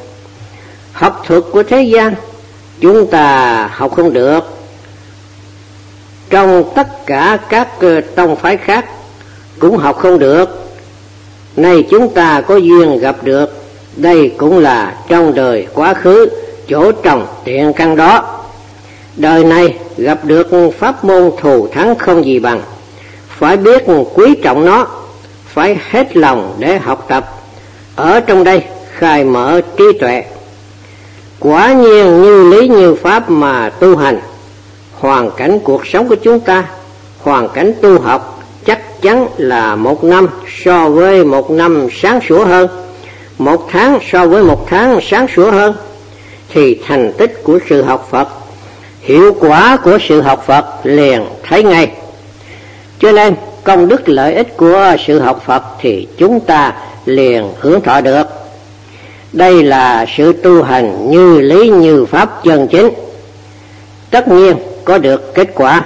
Học thuật của thế gian chúng ta học không được. trong tất cả các tông phái khác cũng học không được. Nay chúng ta có duyên gặp được, đây cũng là trong đời quá khứ chỗ trồng tiện căn đó. Đời này gặp được pháp môn thù thắng không gì bằng, phải biết quý trọng nó, phải hết lòng để học tập, ở trong đây khai mở trí tuệ. Quả nhiên như lý như pháp mà tu hành, hoàn cảnh cuộc sống của chúng ta, hoàn cảnh tu học chắc chắn là một năm so với một năm sáng sủa hơn, một tháng so với một tháng sáng sủa hơn, thì thành tích của sự học Phật, hiệu quả của sự học Phật liền thấy ngay. Cho nên công đức lợi ích của sự học Phật thì chúng ta liền hưởng thọ được. Đây là sự tu hành như lý như pháp chân chính, tất nhiên có được kết quả.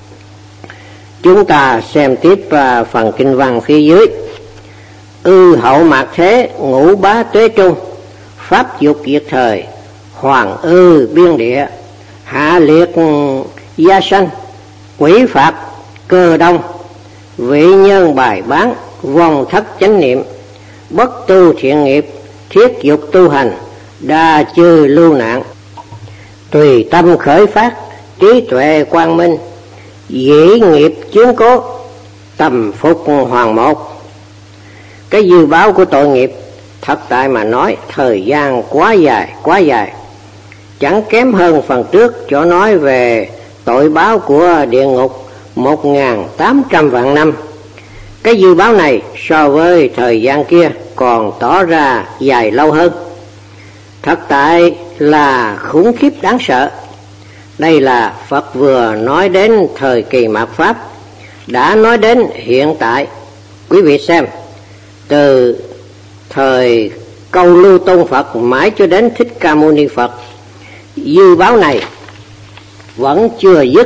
Chúng ta xem tiếp phần kinh văn phía dưới. Ư hậu mạt thế, ngũ bá tuế trung, pháp dục diệt thời, hoàng ư biên địa, hạ liệt gia sanh, quỷ phạt cơ đông, vị nhân bài bán, vong thất chánh niệm, bất tu thiện nghiệp, thiết dục tu hành, đa chư lưu nạn. Tùy tâm khởi phát, trí tuệ quang minh, dĩ nghiệp chướng cố, tầm phục hoàng một. Cái dư báo của tội nghiệp, thật tại mà nói thời gian quá dài, quá dài, chẳng kém hơn phần trước chỗ nói về tội báo của địa ngục một nghìn tám trăm vạn năm. Cái dư báo này so với thời gian kia còn tỏ ra dài lâu hơn. Thật tại là khủng khiếp đáng sợ. Đây là Phật vừa nói đến thời kỳ mạt Pháp, đã nói đến hiện tại. Quý vị xem, từ thời Câu Lưu Tôn Phật mãi cho đến Thích Ca Mâu Ni Phật, dư báo này vẫn chưa dứt.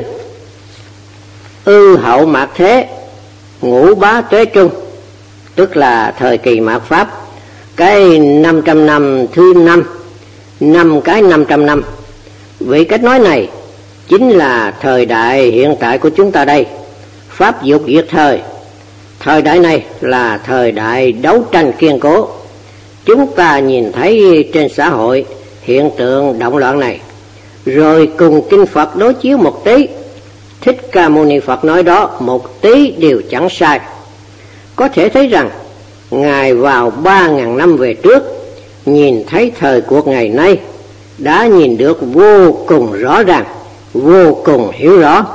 Ư hậu mạt thế, ngũ bá tuế trung, tức là thời kỳ mạt Pháp, cái năm trăm năm thứ năm, năm cái năm trăm năm. Vì cách nói này chính là thời đại hiện tại của chúng ta đây, pháp dục diệt thời. Thời đại này là thời đại đấu tranh kiên cố. Chúng ta nhìn thấy trên xã hội hiện tượng động loạn này, rồi cùng kinh Phật đối chiếu một tí, Thích Ca Mâu Ni Phật nói đó một tí đều chẳng sai. Có thể thấy rằng Ngài vào ba ngàn năm về trước, nhìn thấy thời cuộc ngày nay, đã nhìn được vô cùng rõ ràng, vô cùng hiểu rõ.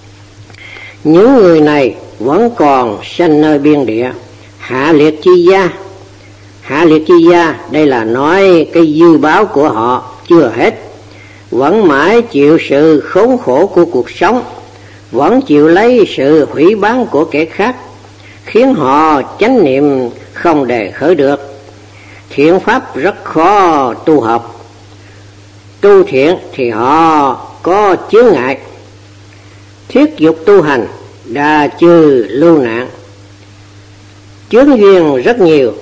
Những người này vẫn còn sanh nơi biên địa, hạ liệt chi gia. Hạ liệt chi gia đây là nói cái dư báo của họ chưa hết, vẫn mãi chịu sự khốn khổ của cuộc sống, vẫn chịu lấy sự hủy bán của kẻ khác, khiến họ chánh niệm không đề khởi được. Thiện pháp rất khó tu học, tu thiện thì họ có chướng ngại. Thiết dục tu hành, đa chư lưu nạn, chướng duyên rất nhiều.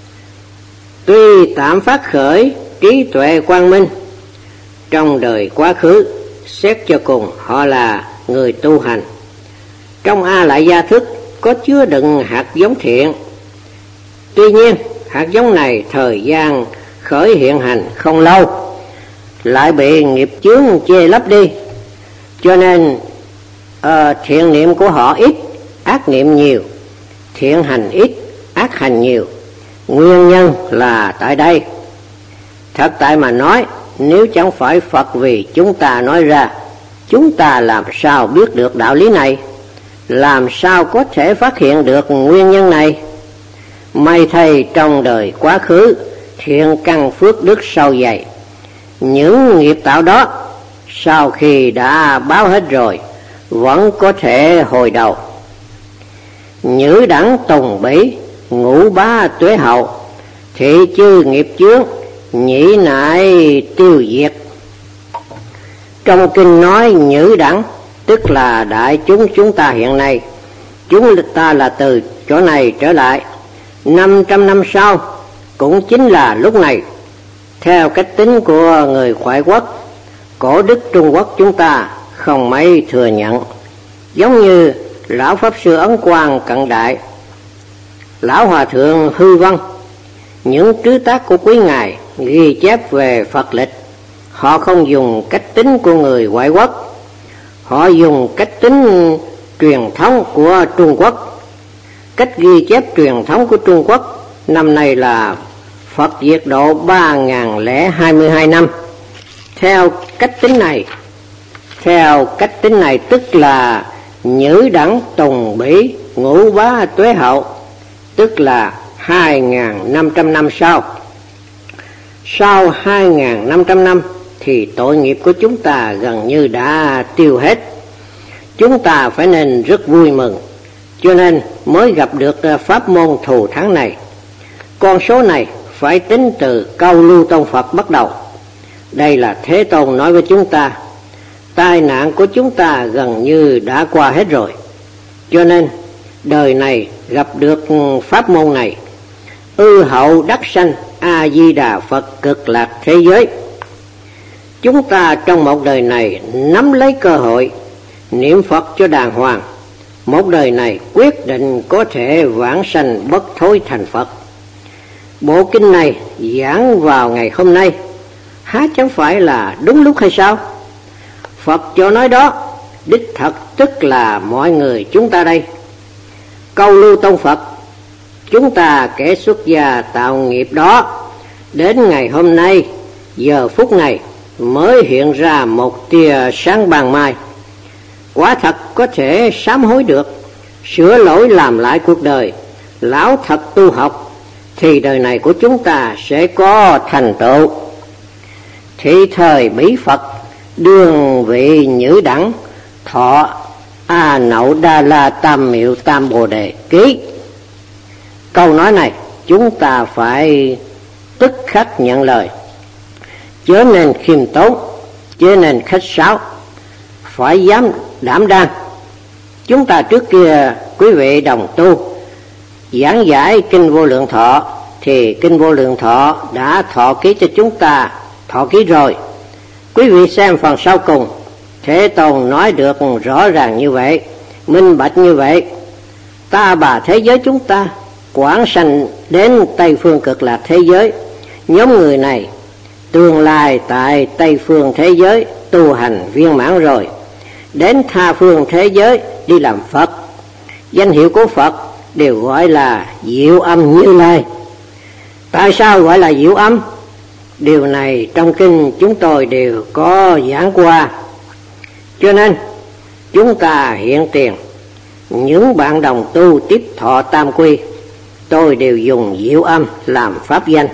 Tuy tạm phát khởi trí tuệ quang minh, trong đời quá khứ xét cho cùng họ là người tu hành. Trong A Lại Gia thức có chứa đựng hạt giống thiện. Tuy nhiên hạt giống này thời gian khởi hiện hành không lâu, lại bị nghiệp chướng che lấp đi, cho nên uh, thiện niệm của họ ít, ác niệm nhiều. Thiện hành ít, ác hành nhiều. Nguyên nhân là tại đây. Thật tại mà nói, nếu chẳng phải Phật vì chúng ta nói ra, chúng ta làm sao biết được đạo lý này? Làm sao có thể phát hiện được nguyên nhân này? May thay trong đời quá khứ, thiện căn phước đức sâu dày. Những nghiệp tạo đó, sau khi đã báo hết rồi, vẫn có thể hồi đầu. Nhữ đẳng tùng bỉ, ngũ bá tuế hậu, thị chư nghiệp chướng, nhĩ nại tiêu diệt. Trong kinh nói nhữ đẳng, tức là đại chúng chúng ta hiện nay. Chúng ta là từ chỗ này trở lại năm trăm năm sau, cũng chính là lúc này. Theo cách tính của người ngoại quốc, cổ đức Trung Quốc chúng ta không mấy thừa nhận. Giống như lão Pháp Sư Ấn Quang cận đại, lão Hòa Thượng Hư Vân, những trứ tác của quý ngài ghi chép về Phật lịch. Họ không dùng cách tính của người ngoại quốc, họ dùng cách tính truyền thống của Trung Quốc. Cách ghi chép truyền thống của Trung Quốc năm nay là Phật diệt độ ba nghìn lẻ hai mươi hai năm. Theo cách tính này, theo cách tính này tức là Nhữ Đẳng Tùng Bỉ Ngũ Bá Tuế Hậu, tức là hai nghìn năm trăm năm sau. Sau hai nghìn năm trăm năm thì tội nghiệp của chúng ta gần như đã tiêu hết. Chúng ta phải nên rất vui mừng, cho nên mới gặp được pháp môn thù thắng này. Con số này phải tính từ Câu Lưu Tông Phật bắt đầu. Đây là Thế Tôn nói với chúng ta, tai nạn của chúng ta gần như đã qua hết rồi, cho nên đời này gặp được pháp môn này, ư hậu đắc sanh A Di Đà Phật cực lạc thế giới. Chúng ta trong một đời này nắm lấy cơ hội niệm Phật cho đàng hoàng, một đời này quyết định có thể vãng sanh bất thối thành Phật. Bộ kinh này giảng vào ngày hôm nay, há chẳng phải là đúng lúc hay sao? Phật cho nói đó, đích thật tức là mọi người chúng ta đây. Câu Lưu Tông Phật, chúng ta kẻ xuất gia tạo nghiệp đó, đến ngày hôm nay, giờ phút này mới hiện ra một tia sáng ban mai. Quả thật có thể sám hối được, sửa lỗi làm lại cuộc đời, lão thật tu học, thì đời này của chúng ta sẽ có thành tựu. Thị thời Bỉ Phật, đương vị Nhữ Đẳng, thọ A Nậu Đa La Tam Miệu Tam Bồ Đề ký. Câu nói này chúng ta phải tức khắc nhận lời, chớ nên khiêm tốn, chớ nên khách sáo, phải dám đảm đang. Chúng ta trước kia quý vị đồng tu giảng giải Kinh Vô Lượng Thọ, thì Kinh Vô Lượng Thọ đã thọ ký cho chúng ta thọ ký rồi. Quý vị xem phần sau cùng, Thế Tôn nói được rõ ràng như vậy, minh bạch như vậy. Ta bà thế giới chúng ta quảng sanh đến Tây Phương Cực Lạc thế giới, nhóm người này tương lai tại Tây Phương thế giới tu hành viên mãn rồi, đến tha phương thế giới đi làm Phật. Danh hiệu của Phật đều gọi là Diệu Âm Như Lai. Tại sao gọi là Diệu Âm? Điều này trong kinh chúng tôi đều có giảng qua, cho nên chúng ta hiện tiền những bạn đồng tu tiếp thọ tam quy, tôi đều dùng Diệu Âm làm pháp danh.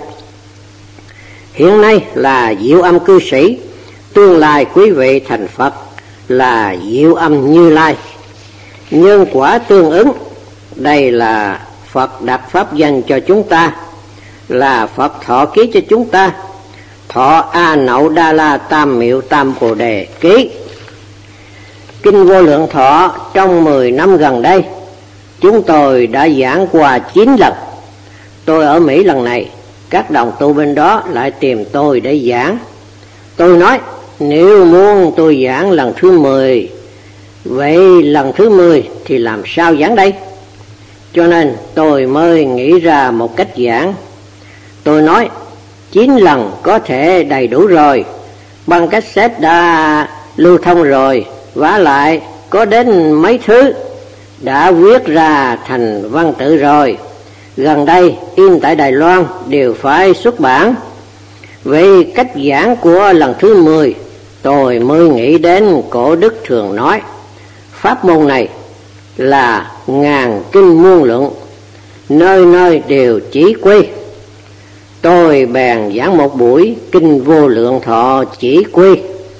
Hiện nay là Diệu Âm cư sĩ, tương lai quý vị thành Phật là Diệu Âm Như Lai. Nhân quả tương ứng, đây là Phật đặt pháp danh cho chúng ta, là Phật thọ ký cho chúng ta, thọ A Nậu Đa La Tam Miệu Tam Bồ Đề ký. Kinh Vô Lượng Thọ trong mười năm gần đây, chúng tôi đã giảng qua chín lần. Tôi ở Mỹ lần này, các đồng tu bên đó lại tìm tôi để giảng. Tôi nói, nếu muốn tôi giảng lần thứ mười, vậy lần thứ mười thì làm sao giảng đây? Cho nên tôi mới nghĩ ra một cách giảng. Tôi nói, chín lần có thể đầy đủ rồi, băng cassette đã lưu thông rồi, vả lại có đến mấy thứ đã viết ra thành văn tự rồi, gần đây in tại Đài Loan đều phải xuất bản. Vậy cách giảng của lần thứ mười, tôi mới nghĩ đến Cổ Đức thường nói, pháp môn này là ngàn kinh muôn luận, nơi nơi đều chỉ quy. Tôi bèn giảng một buổi Kinh Vô Lượng Thọ chỉ quy.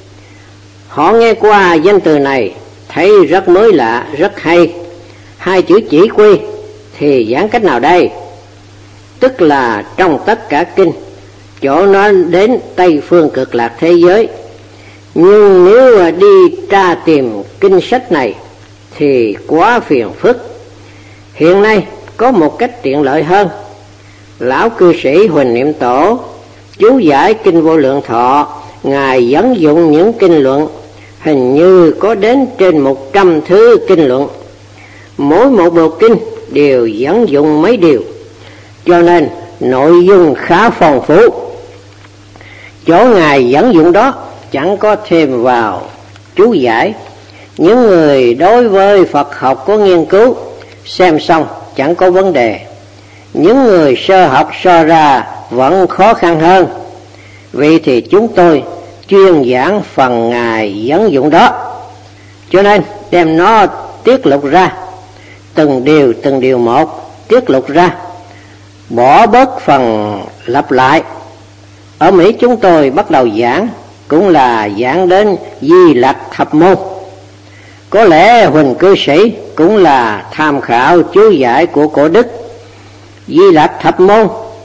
Họ nghe qua danh từ này thấy rất mới lạ, rất hay. Hai chữ chỉ quy thì giảng cách nào đây? Tức là trong tất cả kinh, chỗ nó đến Tây Phương Cực Lạc thế giới. Nhưng nếu đi tra tìm kinh sách này thì quá phiền phức. Hiện nay có một cách tiện lợi hơn. Lão cư sĩ Huỳnh Niệm Tổ chú giải Kinh Vô Lượng Thọ, ngài dẫn dụng những kinh luận hình như có đến trên một trăm thứ kinh luận. Mỗi một bộ kinh đều dẫn dụng mấy điều, cho nên nội dung khá phong phú. Chỗ Ngài dẫn dụng đó chẳng có thêm vào chú giải. Những người đối với Phật học có nghiên cứu, xem xong chẳng có vấn đề. Những người sơ học so ra vẫn khó khăn hơn. Vì thì chúng tôi chuyên giảng phần Ngài dẫn dụng đó, cho nên đem nó tiết lục ra, từng điều từng điều một tiết lục ra, bỏ bớt phần lặp lại. Ở Mỹ chúng tôi bắt đầu giảng cũng là giảng đến Di Lặc Thập Môn. Có lẽ Huỳnh cư sĩ cũng là tham khảo chú giải của cổ Đức. Di Lặc Thập Môn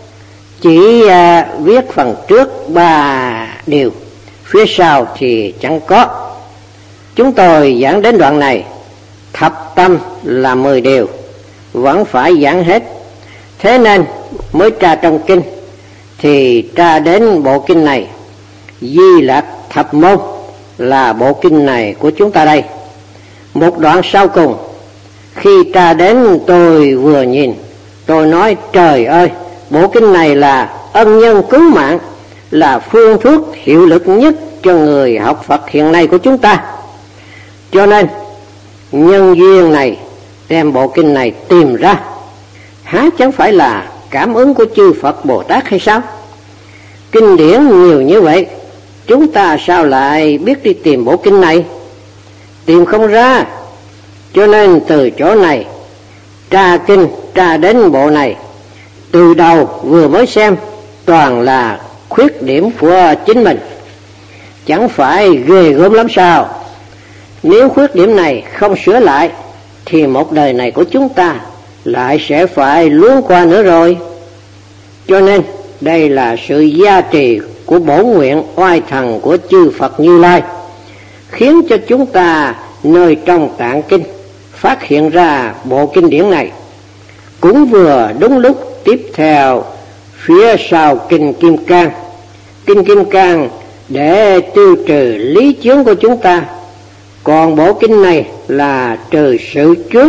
chỉ à, viết phần trước ba điều, phía sau thì chẳng có. Chúng tôi giảng đến đoạn này, thập tâm là mười điều, vẫn phải giảng hết. Thế nên mới tra trong kinh, thì tra đến bộ kinh này. Di Lặc Thập Môn là bộ kinh này của chúng ta đây. Một đoạn sau cùng, khi tra đến tôi vừa nhìn, tôi nói trời ơi, bộ kinh này là ân nhân cứu mạng, là phương thuốc hiệu lực nhất cho người học Phật hiện nay của chúng ta. Cho nên nhân duyên này đem bộ kinh này tìm ra, há chẳng phải là cảm ứng của chư Phật Bồ Tát hay sao? Kinh điển nhiều như vậy, chúng ta sao lại biết đi tìm bộ kinh này? Tìm không ra. Cho nên từ chỗ này tra kinh, tra đến bộ này, từ đầu vừa mới xem toàn là khuyết điểm của chính mình, chẳng phải ghê gớm lắm sao? Nếu khuyết điểm này không sửa lại thì một đời này của chúng ta lại sẽ phải luống qua nữa rồi. Cho nên đây là sự gia trì của bổn nguyện oai thần của chư Phật Như Lai, khiến cho chúng ta nơi trong tạng kinh phát hiện ra bộ kinh điển này. Cũng vừa đúng lúc tiếp theo phía sau kinh Kim Cang. Kinh Kim Cang để tiêu trừ lý chướng của chúng ta, còn bộ kinh này là trừ sự chướng.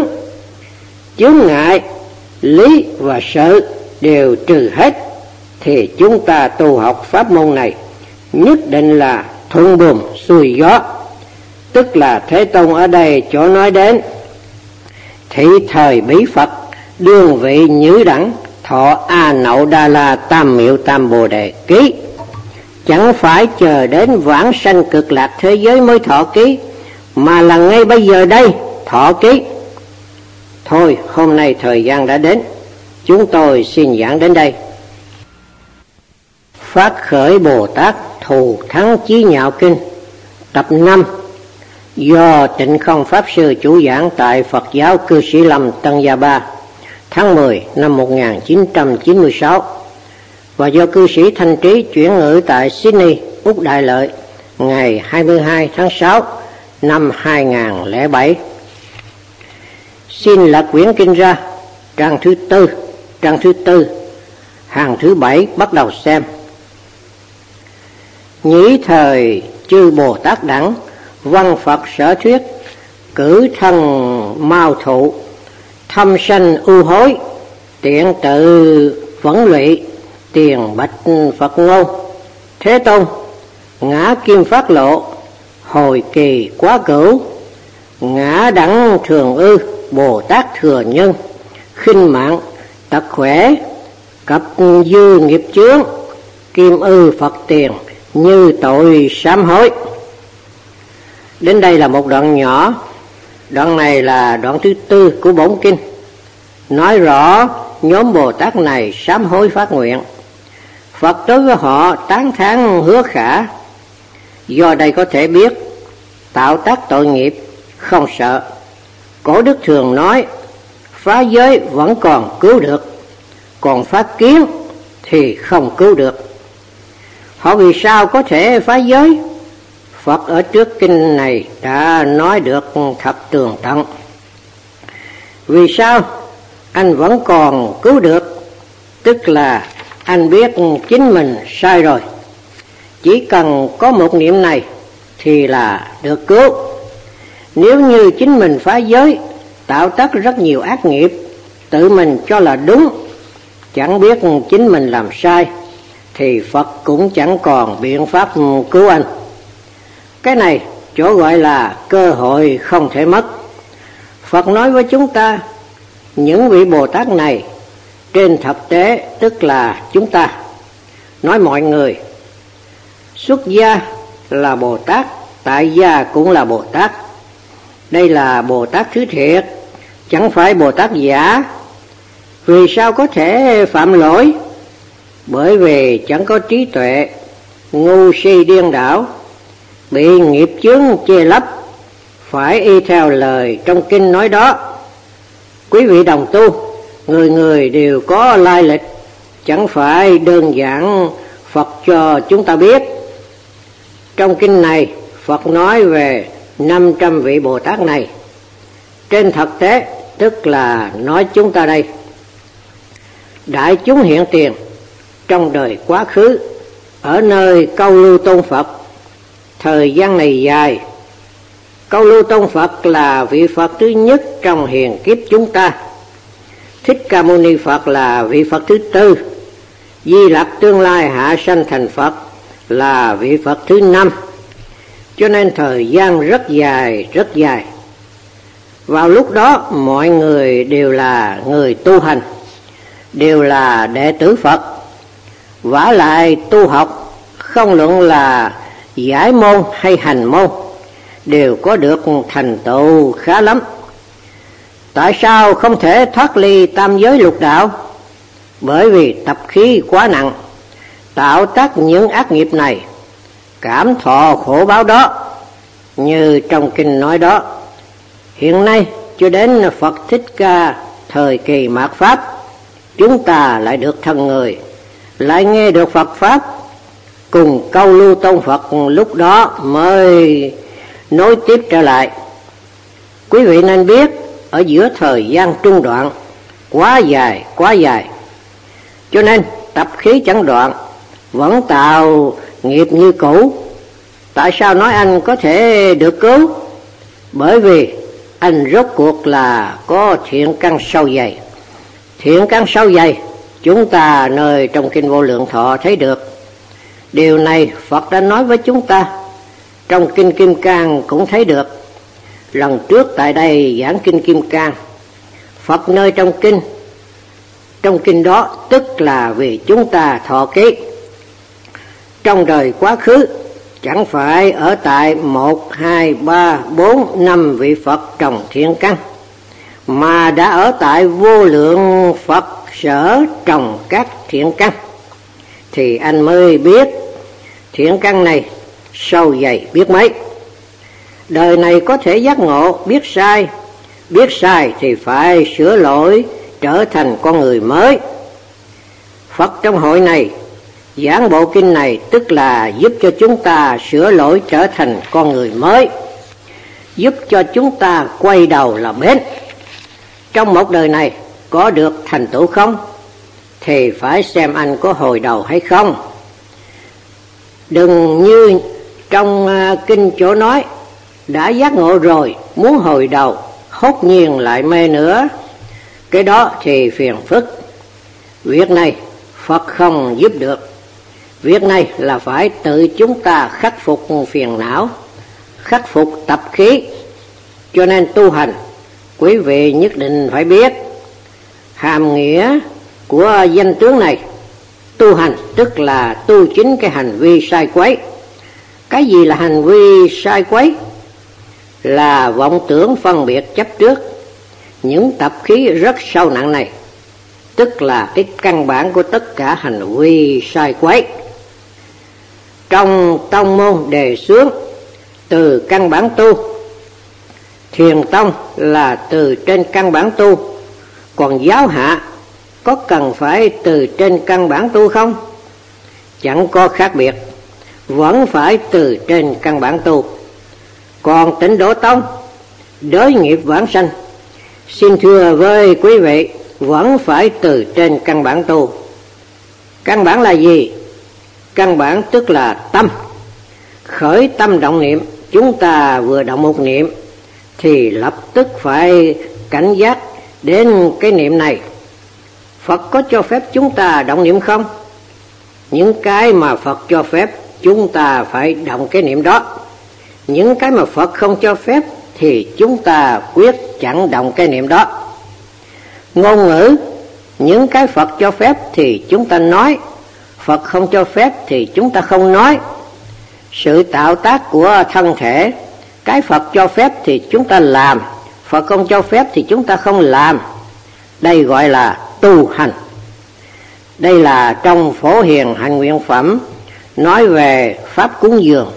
Chướng ngại, lý và sự đều trừ hết, thì chúng ta tu học pháp môn này nhất định là thuận buồm xuôi gió. Tức là Thế Tông ở đây chỗ nói đến thị thời Bỉ Phật đương vị nhữ đẳng thọ A Nậu Đa La Tam Miệu Tam Bồ Đề ký. Chẳng phải chờ đến vãng sanh cực lạc thế giới mới thọ ký, mà là ngay bây giờ đây thọ ký. Thôi hôm nay thời gian đã đến, chúng tôi xin giảng đến đây. Phát khởi Bồ Tát Thù Thắng Chí Nhạo Kinh tập năm, do Tịnh Không Pháp Sư chủ giảng tại Phật giáo Cư Sĩ Lâm Tân Gia Ba, tháng mười năm một nghìn chín trăm chín mươi sáu, và do Cư Sĩ Thanh Trí chuyển ngữ tại Sydney, Úc Đại Lợi, ngày hai mươi hai tháng sáu năm hai nghìn không trăm lẻ bảy. Xin lật quyển kinh ra, trang thứ tư, trang thứ tư, hàng thứ bảy bắt đầu xem. Nhĩ thời chư Bồ Tát đẳng, văn Phật sở thuyết, cử thân mau thụ, thâm sanh ưu hối, tiện tự vấn lụy, tiền bạch Phật ngôn. Thế Tôn, ngã kim phát lộ, hồi kỳ quá cửu, ngã đẳng thường ư, Bồ Tát thừa nhân, khinh mạng, tật khỏe, cập dư nghiệp chướng, kim ư Phật tiền, như tội sám hối. Đến đây là một đoạn nhỏ. Đoạn này là đoạn thứ tư của bổn kinh, nói rõ nhóm Bồ Tát này sám hối phát nguyện. Phật đối với họ tán thán hứa khả. Do đây có thể biết tạo tác tội nghiệp không sợ. Cổ Đức thường nói phá giới vẫn còn cứu được, còn phá kiến thì không cứu được. Họ vì sao có thể phá giới? Phật ở trước kinh này đã nói được thật tường tận. Vì sao anh vẫn còn cứu được? Tức là anh biết chính mình sai rồi. Chỉ cần có một niệm này thì là được cứu. Nếu như chính mình phá giới, tạo tác rất nhiều ác nghiệp, tự mình cho là đúng, chẳng biết chính mình làm sai, thì Phật cũng chẳng còn biện pháp cứu anh. Cái này chỗ gọi là cơ hội không thể mất. Phật nói với chúng ta, những vị Bồ Tát này trên thực tế tức là chúng ta, nói mọi người. Xuất gia là Bồ Tát, tại gia cũng là Bồ Tát. Đây là Bồ Tát thứ thiệt, chẳng phải Bồ Tát giả. Vì sao có thể phạm lỗi? Bởi vì chẳng có trí tuệ, ngu si điên đảo, bị nghiệp chướng che lấp, phải y theo lời trong kinh nói đó. Quý vị đồng tu, người người đều có lai lịch, chẳng phải đơn giản Phật cho chúng ta biết. Trong kinh này, Phật nói về năm trăm vị Bồ Tát này. Trên thực tế, tức là nói chúng ta đây. Đại chúng hiện tiền trong đời quá khứ, ở nơi Câu Lưu Tôn Phật, thời gian này dài. Câu Lưu Tôn Phật là vị Phật thứ nhất trong hiền kiếp chúng ta. Thích Ca Mâu Ni Phật là vị Phật thứ tư. Di Lặc tương lai hạ sanh thành Phật là vị Phật thứ năm. Cho nên thời gian rất dài, rất dài. Vào lúc đó mọi người đều là người tu hành, đều là đệ tử Phật. Vả lại tu học, không luận là giải môn hay hành môn, đều có được thành tựu khá lắm. Tại sao không thể thoát ly tam giới lục đạo? Bởi vì tập khí quá nặng, tạo tác những ác nghiệp này, cảm thọ khổ báo đó. Như trong kinh nói đó, hiện nay cho đến Phật Thích Ca thời kỳ mạt Pháp, chúng ta lại được thân người, lại nghe được Phật Pháp, cùng Câu Lưu Tôn Phật lúc đó mới nối tiếp trở lại. Quý vị nên biết, ở giữa thời gian trung đoạn, quá dài, quá dài. Cho nên tập khí chẳng đoạn, vẫn tạo nghiệp như cũ. Tại sao nói anh có thể được cứu? Bởi vì anh rốt cuộc là có thiện căn sâu dày. Thiện căn sâu dày, chúng ta nơi trong kinh Vô Lượng Thọ thấy được. Điều này Phật đã nói với chúng ta, trong kinh Kim Cang cũng thấy được. Lần trước tại đây giảng kinh Kim Cang, Phật nơi trong kinh, trong kinh đó tức là vì chúng ta thọ ký. Trong đời quá khứ, chẳng phải ở tại một, hai, ba, bốn, năm vị Phật trồng thiện căn, mà đã ở tại vô lượng Phật sở trồng các thiện căn. Thì anh mới biết thiện căn này sâu dày biết mấy. Đời này có thể giác ngộ, biết sai. Biết sai thì phải sửa lỗi, trở thành con người mới. Phật trong hội này giảng bộ kinh này tức là giúp cho chúng ta sửa lỗi, trở thành con người mới, giúp cho chúng ta quay đầu là bến. Trong một đời này có được thành tựu không, thì phải xem anh có hồi đầu hay không. Đừng như trong kinh chỗ nói, đã giác ngộ rồi muốn hồi đầu, hốt nhiên lại mê nữa. Cái đó thì phiền phức. Việc này Phật không giúp được. Việc này là phải tự chúng ta khắc phục phiền não, khắc phục tập khí. Cho nên tu hành, quý vị nhất định phải biết hàm nghĩa của danh tướng này. Tu hành tức là tu chính cái hành vi sai quấy. Cái gì là hành vi sai quấy? Là vọng tưởng phân biệt chấp trước. Những tập khí rất sâu nặng này, tức là cái căn bản của tất cả hành vi sai quấy. Trong tông môn đề xướng từ căn bản tu. Thiền tông là từ trên căn bản tu, còn giáo hạ có cần phải từ trên căn bản tu không? Chẳng có khác biệt, vẫn phải từ trên căn bản tu. Còn Tịnh Độ tông đối nghiệp vãng sanh, xin thưa với quý vị, vẫn phải từ trên căn bản tu. Căn bản là gì? Căn bản tức là tâm. khởi tâm động niệm, chúng ta vừa động một niệm thì lập tức phải cảnh giác đến cái niệm này. Phật có cho phép chúng ta động niệm không? Những cái mà Phật cho phép chúng ta phải động cái niệm đó. Những cái mà Phật không cho phép thì chúng ta quyết chẳng động cái niệm đó. Ngôn ngữ, những cái Phật cho phép thì chúng ta nói, Phật không cho phép thì chúng ta không nói. Sự tạo tác của thân thể, cái Phật cho phép thì chúng ta làm, Phật không cho phép thì chúng ta không làm. Đây gọi là tu hành. Đây là trong Phổ Hiền Hạnh Nguyện Phẩm nói về pháp cúng dường.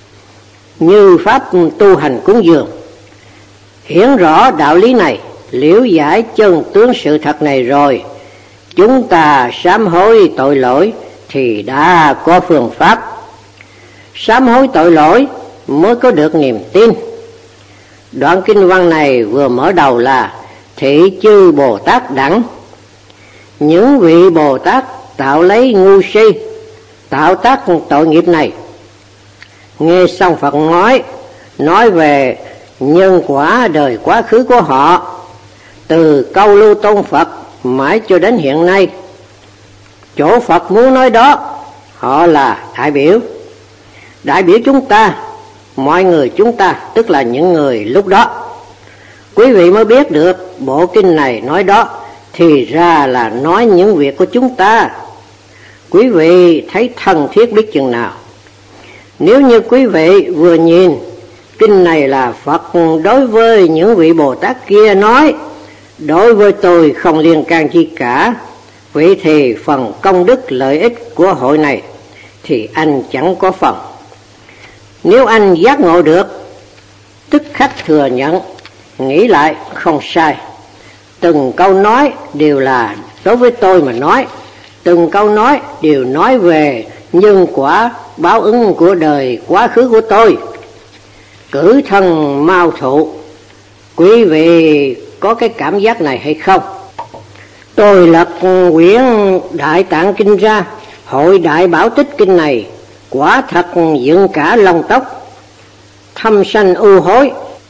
Như pháp tu hành cúng dường, hiển rõ đạo lý này, liễu giải chân tướng sự thật này rồi, chúng ta sám hối tội lỗi thì đã có phương pháp. Sám hối tội lỗi mới có được niềm tin. Đoạn kinh văn này vừa mở đầu là thị chư Bồ Tát đẳng. Những vị Bồ Tát tạo lấy ngu si, tạo tác tội nghiệp này. Nghe xong Phật nói, nói về nhân quả đời quá khứ của họ, từ câu lưu tôn Phật mãi cho đến hiện nay. Chỗ Phật muốn nói đó, họ là đại biểu. Đại biểu chúng ta, mọi người chúng ta, tức là những người lúc đó. Quý vị mới biết được bộ kinh này nói đó, thì ra là nói những việc của chúng ta. Quý vị thấy thân thiết biết chừng nào. Nếu như quý vị vừa nhìn, kinh này là Phật đối với những vị Bồ Tát kia nói, đối với tôi không liên can chi cả, vậy thì phần công đức lợi ích của hội này thì anh chẳng có phần. Nếu anh giác ngộ được, tức khắc thừa nhận, nghĩ lại không sai. Từng câu nói đều là đối với tôi mà nói, từng câu nói đều nói về nhân quả báo ứng của đời quá khứ của tôi. Cử thân mau thụ, quý vị có cái cảm giác này hay không? Tôi lật quyển Đại Tạng Kinh ra, Hội Đại Bảo Tích Kinh này quả thật dựng cả lông tóc. Thâm sanh ưu hối.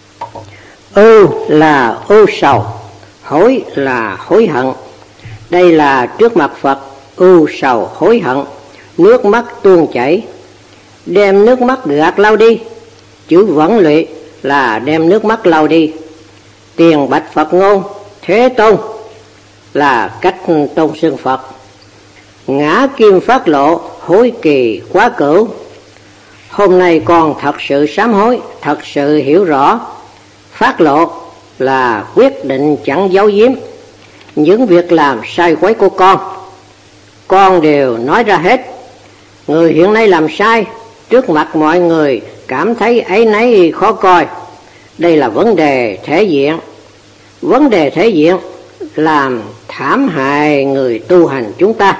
Ưu là ưu sầu, hối là hối hận. Đây là trước mặt Phật, ưu sầu hối hận, nước mắt tuôn chảy. Đem nước mắt gạt lau đi. Chữ vẫn lụy là đem nước mắt lau đi. Tiền bạch Phật ngôn, Thế Tôn là cách tôn xưng Phật. Ngã kim phát lộ, hối kỳ quá cửu. Hôm nay con thật sự sám hối, thật sự hiểu rõ. Phát lộ là quyết định chẳng giấu giếm. Những việc làm sai quấy của con, con đều nói ra hết. Người hiện nay làm sai, trước mặt mọi người cảm thấy áy náy khó coi. Đây là vấn đề thể diện. Vấn đề thể diện làm thảm hại người tu hành chúng ta.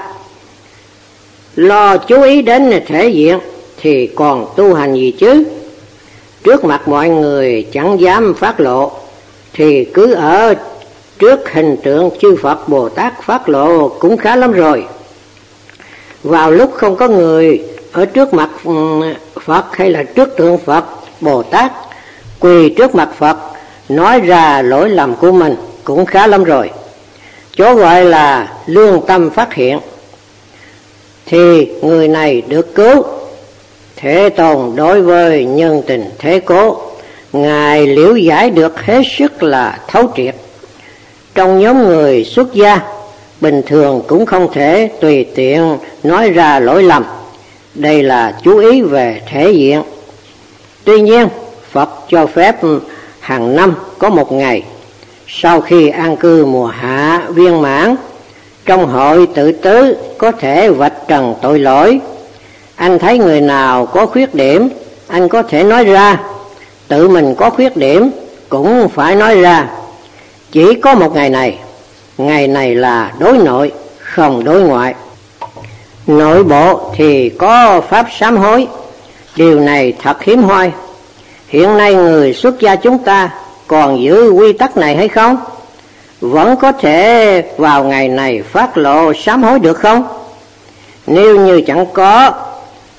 Lo chú ý đến thể diện thì còn tu hành gì chứ? Trước mặt mọi người chẳng dám phát lộ, thì cứ ở trước hình tượng chư Phật Bồ Tát phát lộ cũng khá lắm rồi. Vào lúc không có người ở trước mặt Phật hay là trước tượng Phật Bồ Tát, quỳ trước mặt Phật nói ra lỗi lầm của mình cũng khá lắm rồi. Chỗ gọi là lương tâm phát hiện, thì người này được cứu. Thế Tôn đối với nhân tình thế cố, Ngài liễu giải được hết sức là thấu triệt. Trong nhóm người xuất gia, bình thường cũng không thể tùy tiện nói ra lỗi lầm. Đây là chú ý về thể diện. Tuy nhiên, Phật cho phép hàng năm có một ngày, sau khi an cư mùa hạ viên mãn, trong hội tự tứ có thể vạch trần tội lỗi. Anh thấy người nào có khuyết điểm, anh có thể nói ra. Tự mình có khuyết điểm cũng phải nói ra. Chỉ có một ngày này, ngày này là đối nội, không đối ngoại. Nội bộ thì có pháp sám hối, điều này thật hiếm hoi. Hiện nay người xuất gia chúng ta còn giữ quy tắc này hay không? Vẫn có thể vào ngày này phát lộ sám hối được không? Nếu như chẳng có,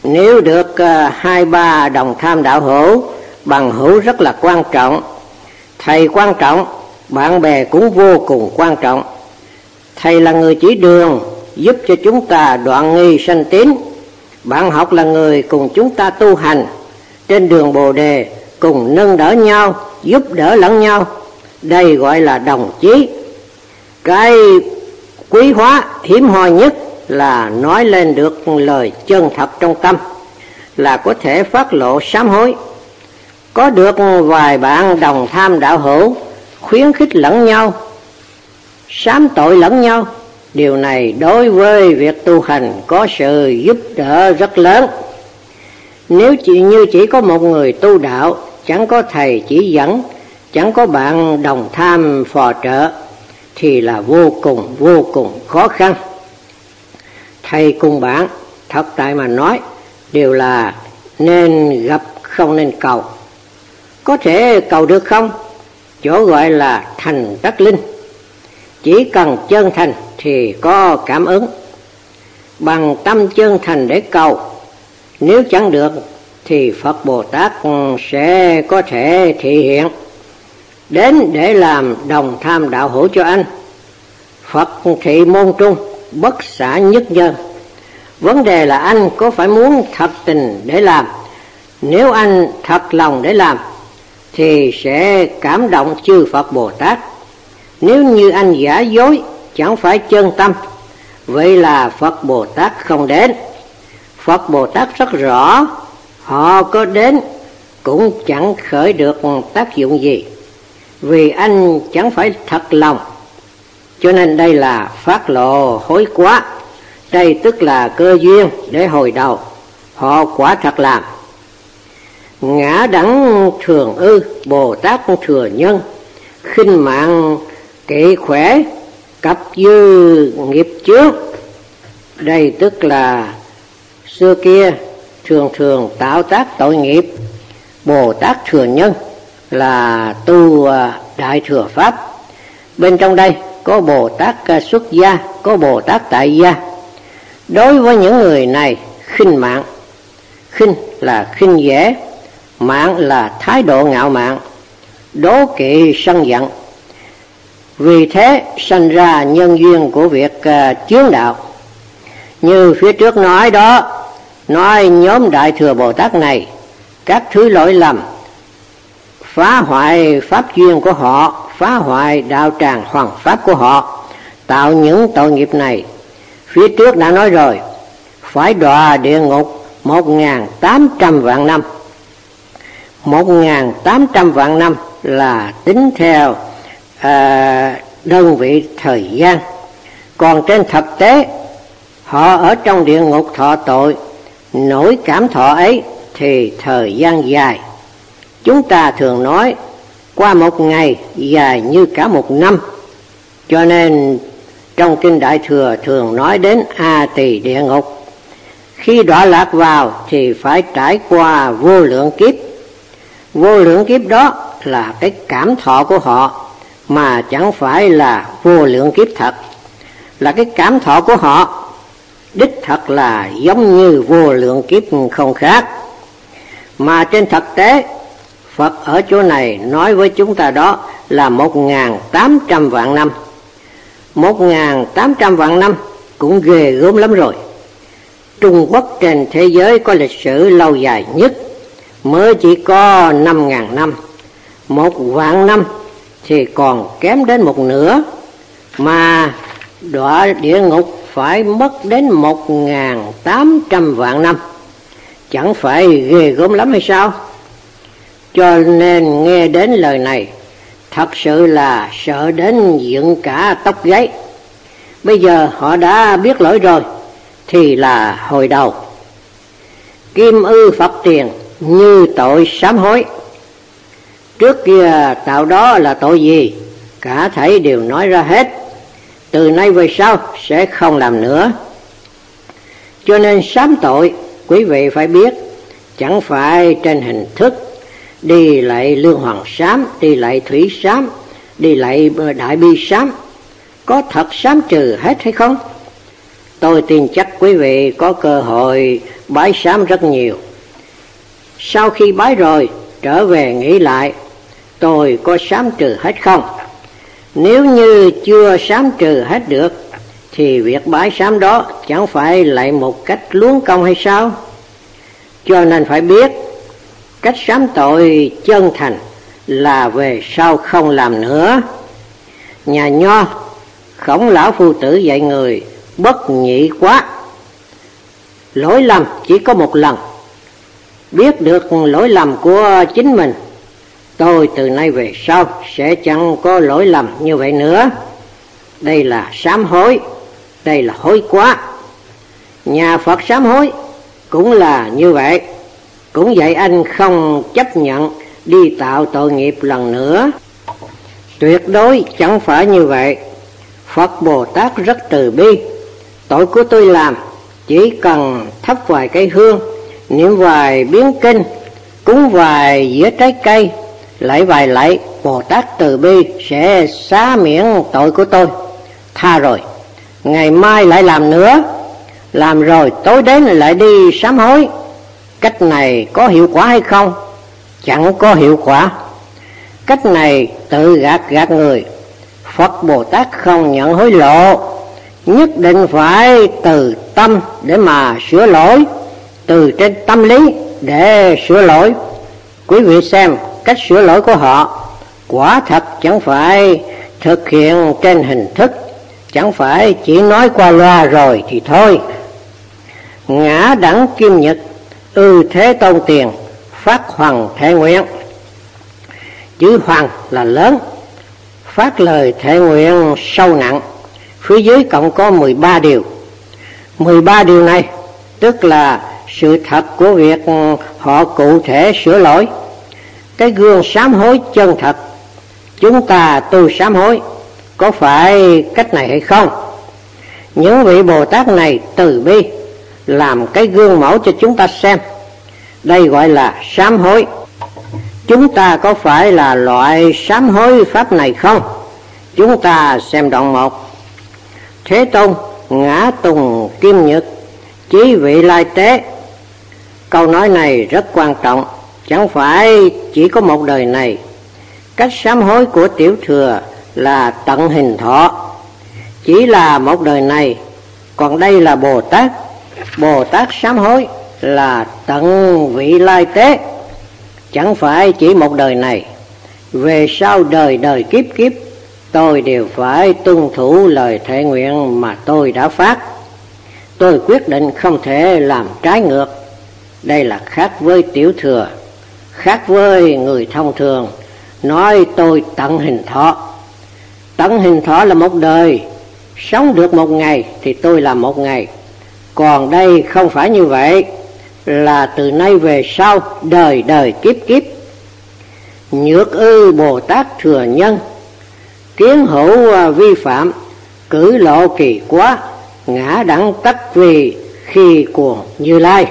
Nếu được uh, hai ba đồng tham đạo hữu, bằng hữu rất là quan trọng. Thầy quan trọng, bạn bè cũng vô cùng quan trọng. Thầy là người chỉ đường, giúp cho chúng ta đoạn nghi sanh tín. Bạn học là người cùng chúng ta tu hành, trên đường Bồ Đề cùng nâng đỡ nhau, giúp đỡ lẫn nhau. Đây gọi là đồng chí. Cái quý hóa hiếm hoi nhất là nói lên được lời chân thật trong tâm, là có thể phát lộ sám hối. Có được vài bạn đồng tham đạo hữu, khuyến khích lẫn nhau, sám tội lẫn nhau, điều này đối với việc tu hành có sự giúp đỡ rất lớn. Nếu chỉ như chỉ có một người tu đạo, chẳng có thầy chỉ dẫn, chẳng có bạn đồng tham phò trợ, thì là vô cùng vô cùng khó khăn. Thầy cùng bạn, thật tại mà nói, đều là nên gặp không nên cầu. Có thể cầu được không? Chỗ gọi là thành đắc linh. Chỉ cần chân thành thì có cảm ứng. Bằng tâm chân thành để cầu. Nếu chẳng được thì Phật Bồ Tát sẽ có thể thị hiện đến để làm đồng tham đạo hữu cho anh. Phật thị môn trung, bất xả nhất nhân. Vấn đề là anh có phải muốn thật tình để làm. Nếu anh thật lòng để làm thì sẽ cảm động chư Phật Bồ Tát. Nếu như anh giả dối, chẳng phải chân tâm, vậy là Phật Bồ Tát không đến. Phật Bồ Tát rất rõ, họ có đến cũng chẳng khởi được tác dụng gì, vì anh chẳng phải thật lòng. Cho nên đây là phát lộ hối quá. Đây tức là cơ duyên để hồi đầu, họ quả thật làm. Ngã đẳng thường ư, Bồ Tát thừa nhân, khinh mạng kỵ khỏe, cặp dư nghiệp chướng. Đây tức là xưa kia thường thường tạo tác tội nghiệp. Bồ Tát thừa nhân là tu đại thừa pháp. Bên trong đây có Bồ Tát xuất gia, có Bồ Tát tại gia. Đối với những người này, khinh mạng. Khinh là khinh dễ, mạng là thái độ ngạo mạn, đố kỵ sân giận. Vì thế sanh ra nhân duyên của việc uh, chướng đạo. Như phía trước nói đó, nói nhóm Đại Thừa Bồ Tát này, các thứ lỗi lầm, phá hoại pháp duyên của họ, phá hoại đạo tràng hoàng pháp của họ, tạo những tội nghiệp này. Phía trước đã nói rồi, phải đọa địa ngục một nghìn tám trăm vạn năm. Một nghìn tám trăm vạn năm là tính theo à, đơn vị thời gian. Còn trên thực tế, họ ở trong địa ngục thọ tội, nỗi cảm thọ ấy thì thời gian dài. Chúng ta thường nói qua một ngày dài như cả một năm. Cho nên trong Kinh Đại Thừa thường nói đến A Tỳ địa ngục. Khi đọa lạc vào thì phải trải qua vô lượng kiếp. Vô lượng kiếp đó là cái cảm thọ của họ, mà chẳng phải là vô lượng kiếp thật. Là cái cảm thọ của họ, đích thật là giống như vô lượng kiếp không khác. Mà trên thực tế, Phật ở chỗ này nói với chúng ta đó là một nghìn tám trăm vạn năm. Một nghìn tám trăm vạn năm cũng ghê gớm lắm rồi. Trung Quốc trên thế giới có lịch sử lâu dài nhất, mới chỉ có năm nghìn năm. Một vạn năm thì còn kém đến một nửa, mà đọa địa ngục phải mất đến một nghìn tám trăm vạn năm. Chẳng phải ghê gớm lắm hay sao? Cho nên nghe đến lời này, thật sự là sợ đến dựng cả tóc gáy. Bây giờ họ đã biết lỗi rồi, thì là hồi đầu. Kim ư Phật tiền như tội sám hối. Trước kia tạo đó là tội gì, cả thảy đều nói ra hết. Từ nay về sau sẽ không làm nữa. Cho nên sám tội, quý vị phải biết, chẳng phải trên hình thức đi lại lương hoàng sám, đi lại thủy sám, đi lại đại bi sám. Có thật sám trừ hết hay không? Tôi tin chắc quý vị có cơ hội bái sám rất nhiều. Sau khi bái rồi, trở về nghĩ lại, tôi có sám trừ hết không? Nếu như chưa sám trừ hết được, thì việc bái sám đó chẳng phải lại một cách luống công hay sao? Cho nên phải biết, cách sám tội chân thành là về sau không làm nữa. Nhà Nho, Khổng lão phu tử dạy người bất nhị quá. Lỗi lầm chỉ có một lần. Biết được lỗi lầm của chính mình, tôi từ nay về sau sẽ chẳng có lỗi lầm như vậy nữa. Đây là sám hối, đây là hối quá. Nhà Phật sám hối cũng là như vậy, cũng dạy anh không chấp nhận đi tạo tội nghiệp lần nữa. Tuyệt đối chẳng phải như vậy. Phật Bồ Tát rất từ bi. Tội của tôi làm chỉ cần thắp vài cây hương, niệm vài biến kinh, cúng vài dĩa trái cây, lạy vài lạy, Bồ Tát từ bi sẽ xá miễn tội của tôi. Tha rồi, ngày mai lại làm nữa, làm rồi tối đến lại đi sám hối. Cách này có hiệu quả hay không? Chẳng có hiệu quả. Cách này tự gạt gạt người. Phật Bồ Tát không nhận hối lộ, nhất định phải từ tâm để mà sửa lỗi, từ trên tâm lý để sửa lỗi. Quý vị xem cách sửa lỗi của họ, quả thật chẳng phải thực hiện trên hình thức, chẳng phải chỉ nói qua loa rồi thì thôi. Ngã đẳng kim nhật, ư thế tôn tiền, phát hoằng thệ nguyện. Chữ hoằng là lớn, phát lời thệ nguyện sâu nặng. Phía dưới cộng có mười ba điều. mười ba điều này tức là sự thật của việc họ cụ thể sửa lỗi. Cái gương sám hối chân thật. Chúng ta tu sám hối có phải cách này hay không? Những vị Bồ Tát này từ bi, làm cái gương mẫu cho chúng ta xem. Đây gọi là sám hối. Chúng ta có phải là loại sám hối pháp này không? Chúng ta xem đoạn một. Thế Tôn ngã tùng kim nhật, chí vị lai tế. Câu nói này rất quan trọng, chẳng phải chỉ có một đời này. Cách sám hối của tiểu thừa là tận hình thọ, chỉ là một đời này. Còn đây là Bồ Tát, Bồ Tát sám hối là tận vị lai tế, chẳng phải chỉ một đời này. Về sau đời đời kiếp kiếp, tôi đều phải tuân thủ lời thệ nguyện mà tôi đã phát. Tôi quyết định không thể làm trái ngược. Đây là khác với tiểu thừa, khác với người thông thường nói tôi tận hình thọ. Tận hình thọ là một đời, sống được một ngày thì tôi làm một ngày. Còn đây không phải như vậy, là từ nay về sau đời đời kiếp kiếp. Nhược ư Bồ Tát thừa nhân, kiến hữu vi phạm, cử lộ kỳ quá, ngã đẳng tất vì khi cuồng Như Lai.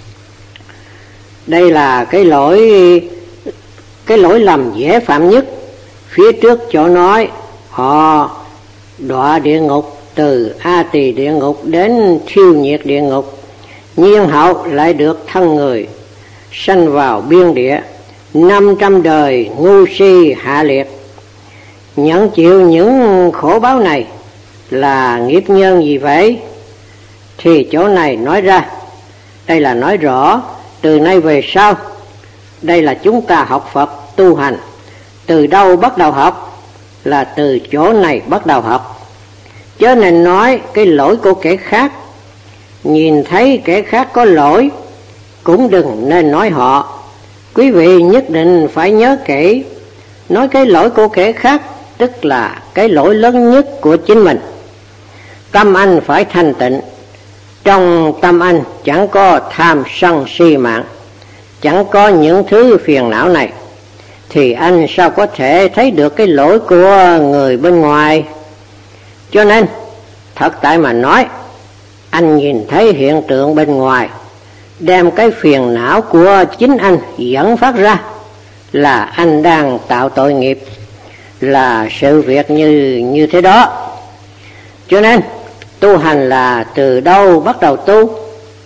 Đây là cái lỗi cái lỗi lầm dễ phạm nhất. Phía trước chỗ nói họ đọa địa ngục, từ A Tỳ địa ngục đến thiêu nhiệt địa ngục, nhiên hậu lại được thân người sanh vào biên địa, năm trăm đời ngu si hạ liệt. Nhận chịu những khổ báo này là nghiệp nhân gì vậy? Thì chỗ này nói ra, đây là nói rõ từ nay về sau. Đây là chúng ta học Phật tu hành. Từ đâu bắt đầu học? Là từ chỗ này bắt đầu học. Chớ nên nói cái lỗi của kẻ khác. Nhìn thấy kẻ khác có lỗi cũng đừng nên nói họ. Quý vị nhất định phải nhớ kỹ, nói cái lỗi của kẻ khác tức là cái lỗi lớn nhất của chính mình. Tâm anh phải thanh tịnh. Trong tâm anh chẳng có tham sân si mạng, chẳng có những thứ phiền não này, thì anh sao có thể thấy được cái lỗi của người bên ngoài? Cho nên thật tại mà nói, anh nhìn thấy hiện tượng bên ngoài, đem cái phiền não của chính anh dẫn phát ra, là anh đang tạo tội nghiệp, là sự việc như như thế đó. Cho nên tu hành là từ đâu bắt đầu tu?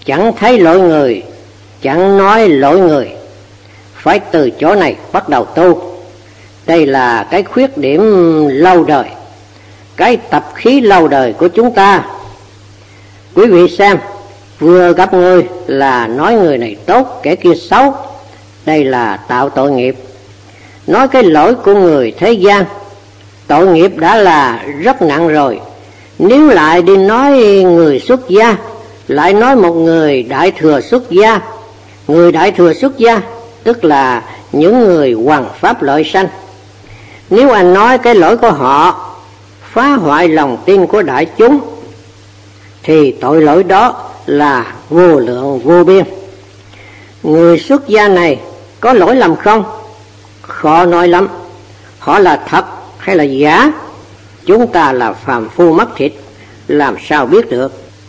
chẳng thấy lỗi người, chẳng nói lỗi người. Phải từ chỗ này bắt đầu tu. Đây là cái khuyết điểm lâu đời, cái tập khí lâu đời của chúng ta. Quý vị xem, vừa gặp người là nói người này tốt, kẻ kia xấu. Đây là tạo tội nghiệp. Nói cái lỗi của người thế gian, tội nghiệp đã là rất nặng rồi. Nếu lại đi nói người xuất gia, lại nói một người đại thừa xuất gia. Người đại thừa xuất gia tức là những người hoằng pháp lợi sanh. Nếu anh nói cái lỗi của họ phá hoại lòng tin của đại chúng, thì tội lỗi đó là vô lượng vô biên. Người xuất gia này có lỗi lầm không? Khó nói lắm. Họ là thật hay là giả? Chúng ta là phàm phu mắt thịt, làm sao biết được?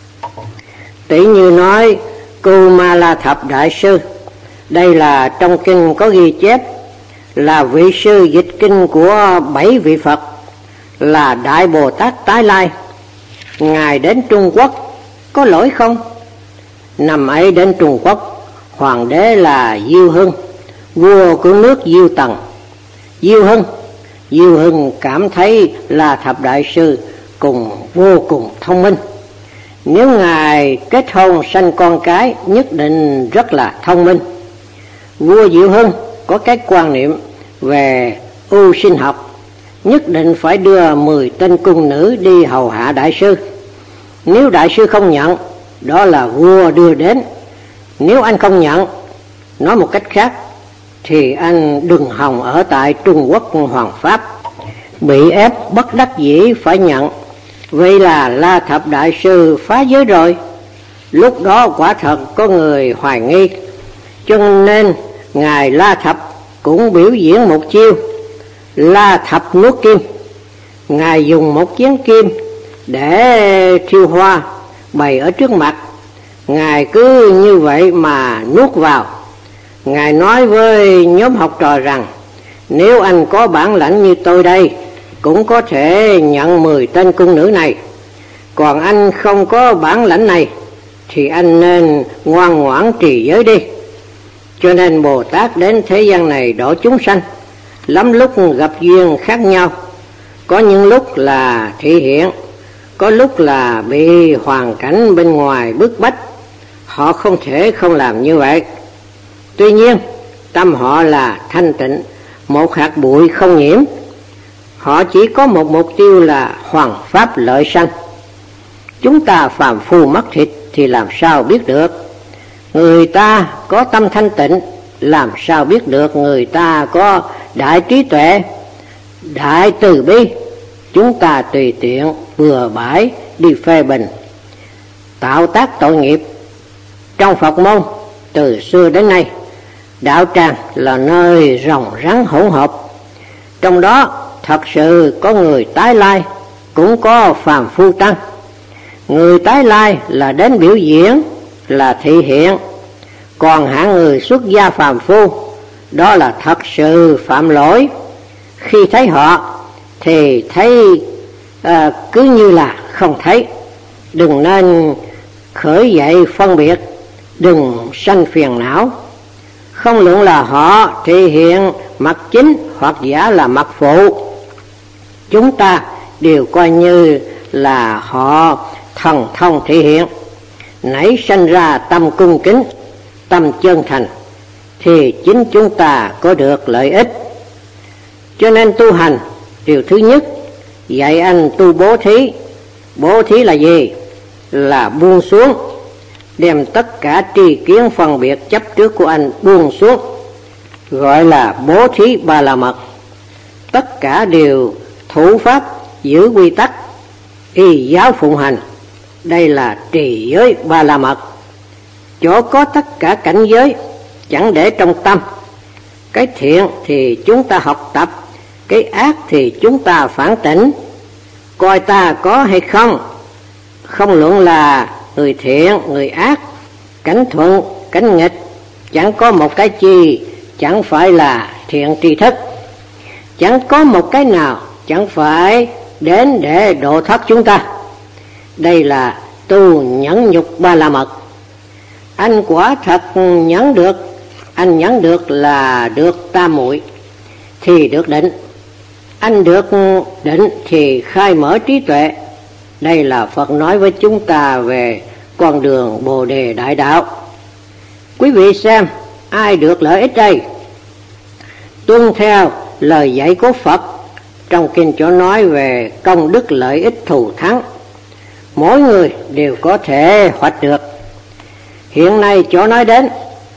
Tỷ như nói Kumala Thập Đại Sư, đây là trong kinh có ghi chép, là vị sư dịch kinh của bảy vị Phật, là Đại Bồ Tát Tái Lai. Ngài đến Trung Quốc có lỗi không? Năm ấy đến Trung Quốc, hoàng đế là Diêu Hưng, vua của nước Diêu Tần. Diêu Hưng Diêu Hưng cảm thấy là Thập Đại Sư cùng vô cùng thông minh. Nếu ngài kết hôn sanh con cái, nhất định rất là thông minh. Vua Diêu Hưng có cái quan niệm về ưu sinh học, nhất định phải đưa mười tên cung nữ đi hầu hạ đại sư. Nếu đại sư không nhận, đó là vua đưa đến. Nếu anh không nhận, nói một cách khác, thì anh đừng hòng ở tại Trung Quốc hoàng pháp. Bị ép bất đắc dĩ phải nhận. Vậy là La Thập Đại Sư phá giới rồi. Lúc đó quả thật có người hoài nghi, cho nên ngài La Thập cũng biểu diễn một chiêu La Thập nuốt kim. Ngài dùng một chén kim để thiêu hoa bày ở trước mặt, ngài cứ như vậy mà nuốt vào. Ngài nói với nhóm học trò rằng, nếu anh có bản lãnh như tôi đây, cũng có thể nhận mười tên cung nữ này. Còn anh không có bản lãnh này, thì anh nên ngoan ngoãn trì giới đi. Cho nên Bồ Tát đến thế gian này độ chúng sanh, lắm lúc gặp duyên khác nhau. Có những lúc là thị hiện, có lúc là bị hoàn cảnh bên ngoài bức bách. Họ không thể không làm như vậy. Tuy nhiên, tâm họ là thanh tịnh, một hạt bụi không nhiễm. Họ chỉ có một mục tiêu là hoằng pháp lợi sanh. Chúng ta phàm phu mắt thịt thì làm sao biết được? Người ta có tâm thanh tịnh, làm sao biết được người ta có đại trí tuệ, đại từ bi? Chúng ta tùy tiện bừa bãi đi phê bình, tạo tác tội nghiệp. Trong Phật môn từ xưa đến nay, đạo tràng là nơi rồng rắn hỗn hợp. Trong đó thật sự có người tái lai, cũng có phàm phu tăng. Người tái lai là đến biểu diễn, là thị hiện. Còn hạng người xuất gia phàm phu, đó là thật sự phạm lỗi. Khi thấy họ thì thấy à, cứ như là không thấy. Đừng nên khởi dậy phân biệt, đừng sanh phiền não. Không luận là họ thể hiện mặt chính hoặc giả là mặt phụ, chúng ta đều coi như là họ thần thông thể hiện. Nảy sanh ra tâm cung kính, tâm chân thành, thì chính chúng ta có được lợi ích. Cho nên tu hành, điều thứ nhất, dạy anh tu bố thí. Bố thí là gì? Là buông xuống, đem tất cả tri kiến phân biệt chấp trước của anh buông xuống, gọi là bố thí ba la mật. Tất cả đều thủ pháp, giữ quy tắc, y giáo phụng hành. Đây là trì giới ba la mật. Chỗ có tất cả cảnh giới, chẳng để trong tâm. Cái thiện thì chúng ta học tập, cái ác thì chúng ta phản tỉnh, coi ta có hay không. Không luận là người thiện, người ác, cảnh thuận, cảnh nghịch, chẳng có một cái chi chẳng phải là thiện tri thức. Chẳng có một cái nào chẳng phải đến để độ thoát chúng ta. Đây là tu nhẫn nhục ba la mật. Anh quả thật nhẫn được, anh nhẫn được là được tam muội thì được định. Anh được định thì khai mở trí tuệ. Đây là Phật nói với chúng ta về con đường Bồ Đề Đại Đạo. Quý vị xem, ai được lợi ích đây? Tuân theo lời dạy của Phật trong kinh chỗ nói về công đức lợi ích thù thắng, mỗi người đều có thể hoạch được. Hiện nay chỗ nói đến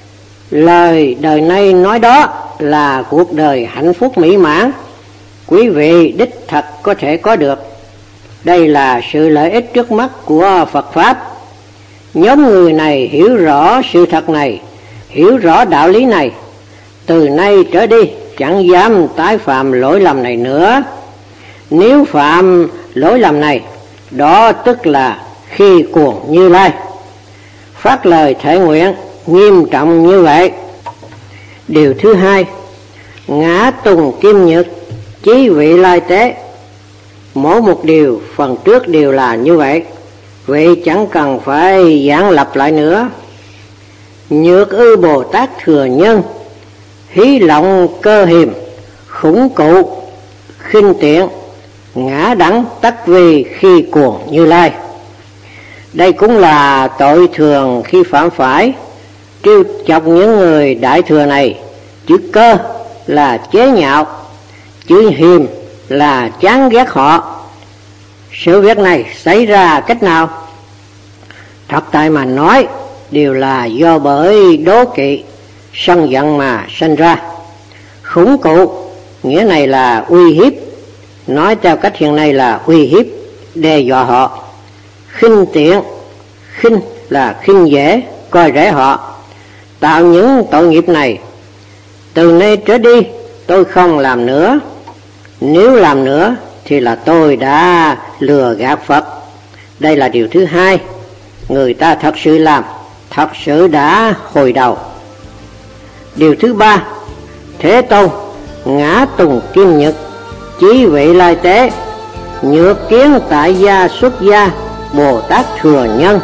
lời đời nay nói đó là cuộc đời hạnh phúc mỹ mãn, quý vị đích thật có thể có được. Đây là sự lợi ích trước mắt của Phật Pháp. Nhóm người này hiểu rõ sự thật này, hiểu rõ đạo lý này, từ nay trở đi chẳng dám tái phạm lỗi lầm này nữa. Nếu phạm lỗi lầm này, đó tức là khi cuồng Như Lai. Phát lời thể nguyện nghiêm trọng như vậy. Điều thứ hai, ngã tùng kim nhật, chí vị lai tế. Mỗi một điều phần trước đều là như vậy, vậy chẳng cần phải giảng lặp lại nữa. Nhược ư Bồ Tát thừa nhân, hí lộng cơ hiềm, khủng cụ khinh tiện, ngã đẳng tất vì khi cuồng Như Lai. Đây cũng là tội thường khi phạm phải, trêu chọc những người đại thừa này. Chữ cơ là chế nhạo, chữ hiềm là chán ghét họ. Sự việc này xảy ra cách nào? Thật tại mà nói, đều là do bởi đố kỵ, sân giận mà sinh ra. Khủng cụ, nghĩa này là uy hiếp, nói theo cách hiện nay là uy hiếp, đe dọa họ. Khinh tiện, khinh là khinh dễ, coi rẻ họ. Tạo những tội nghiệp này, từ nay trở đi tôi không làm nữa. Nếu làm nữa thì là tôi đã lừa gạt Phật. Đây là điều thứ hai, người ta thật sự làm, thật sự đã hồi đầu. Điều thứ ba, Thế Tôn ngã tùng kim nhật, chí vị lai tế, nhược kiến tại gia xuất gia, Bồ Tát thừa nhân.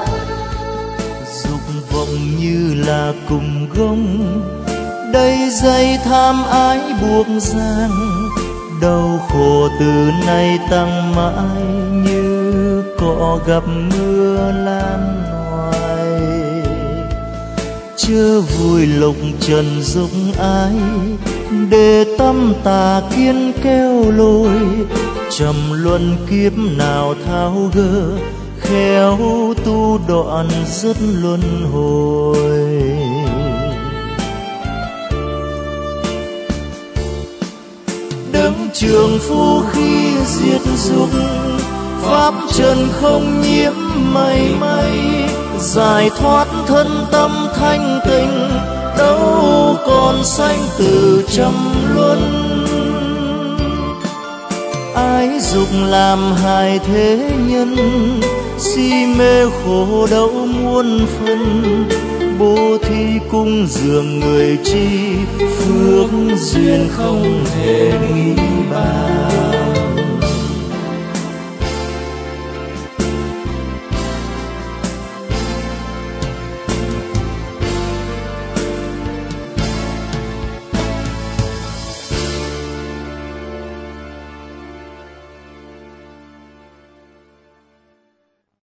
Dục vọng như là cùng gông, đầy dây tham ái buộc giang, đau khổ từ nay tăng mãi như cỏ gặp mưa lan hoài. Chớ vui lục trần dục ái, để tâm tà kiến kêu lôi, trầm luân kiếp nào tháo gỡ, khéo tu đoạn dứt luân hồi. Đấng trường phu khi diệt dục, pháp trần không nhiễm mảy may, giải thoát thân tâm thanh tịnh, đâu còn sanh tử trầm luân. Ái dục làm hại thế nhân, si mê khổ đau muôn phần, bố thí cung dường người chi, phước duyên không thể nghĩ bàn.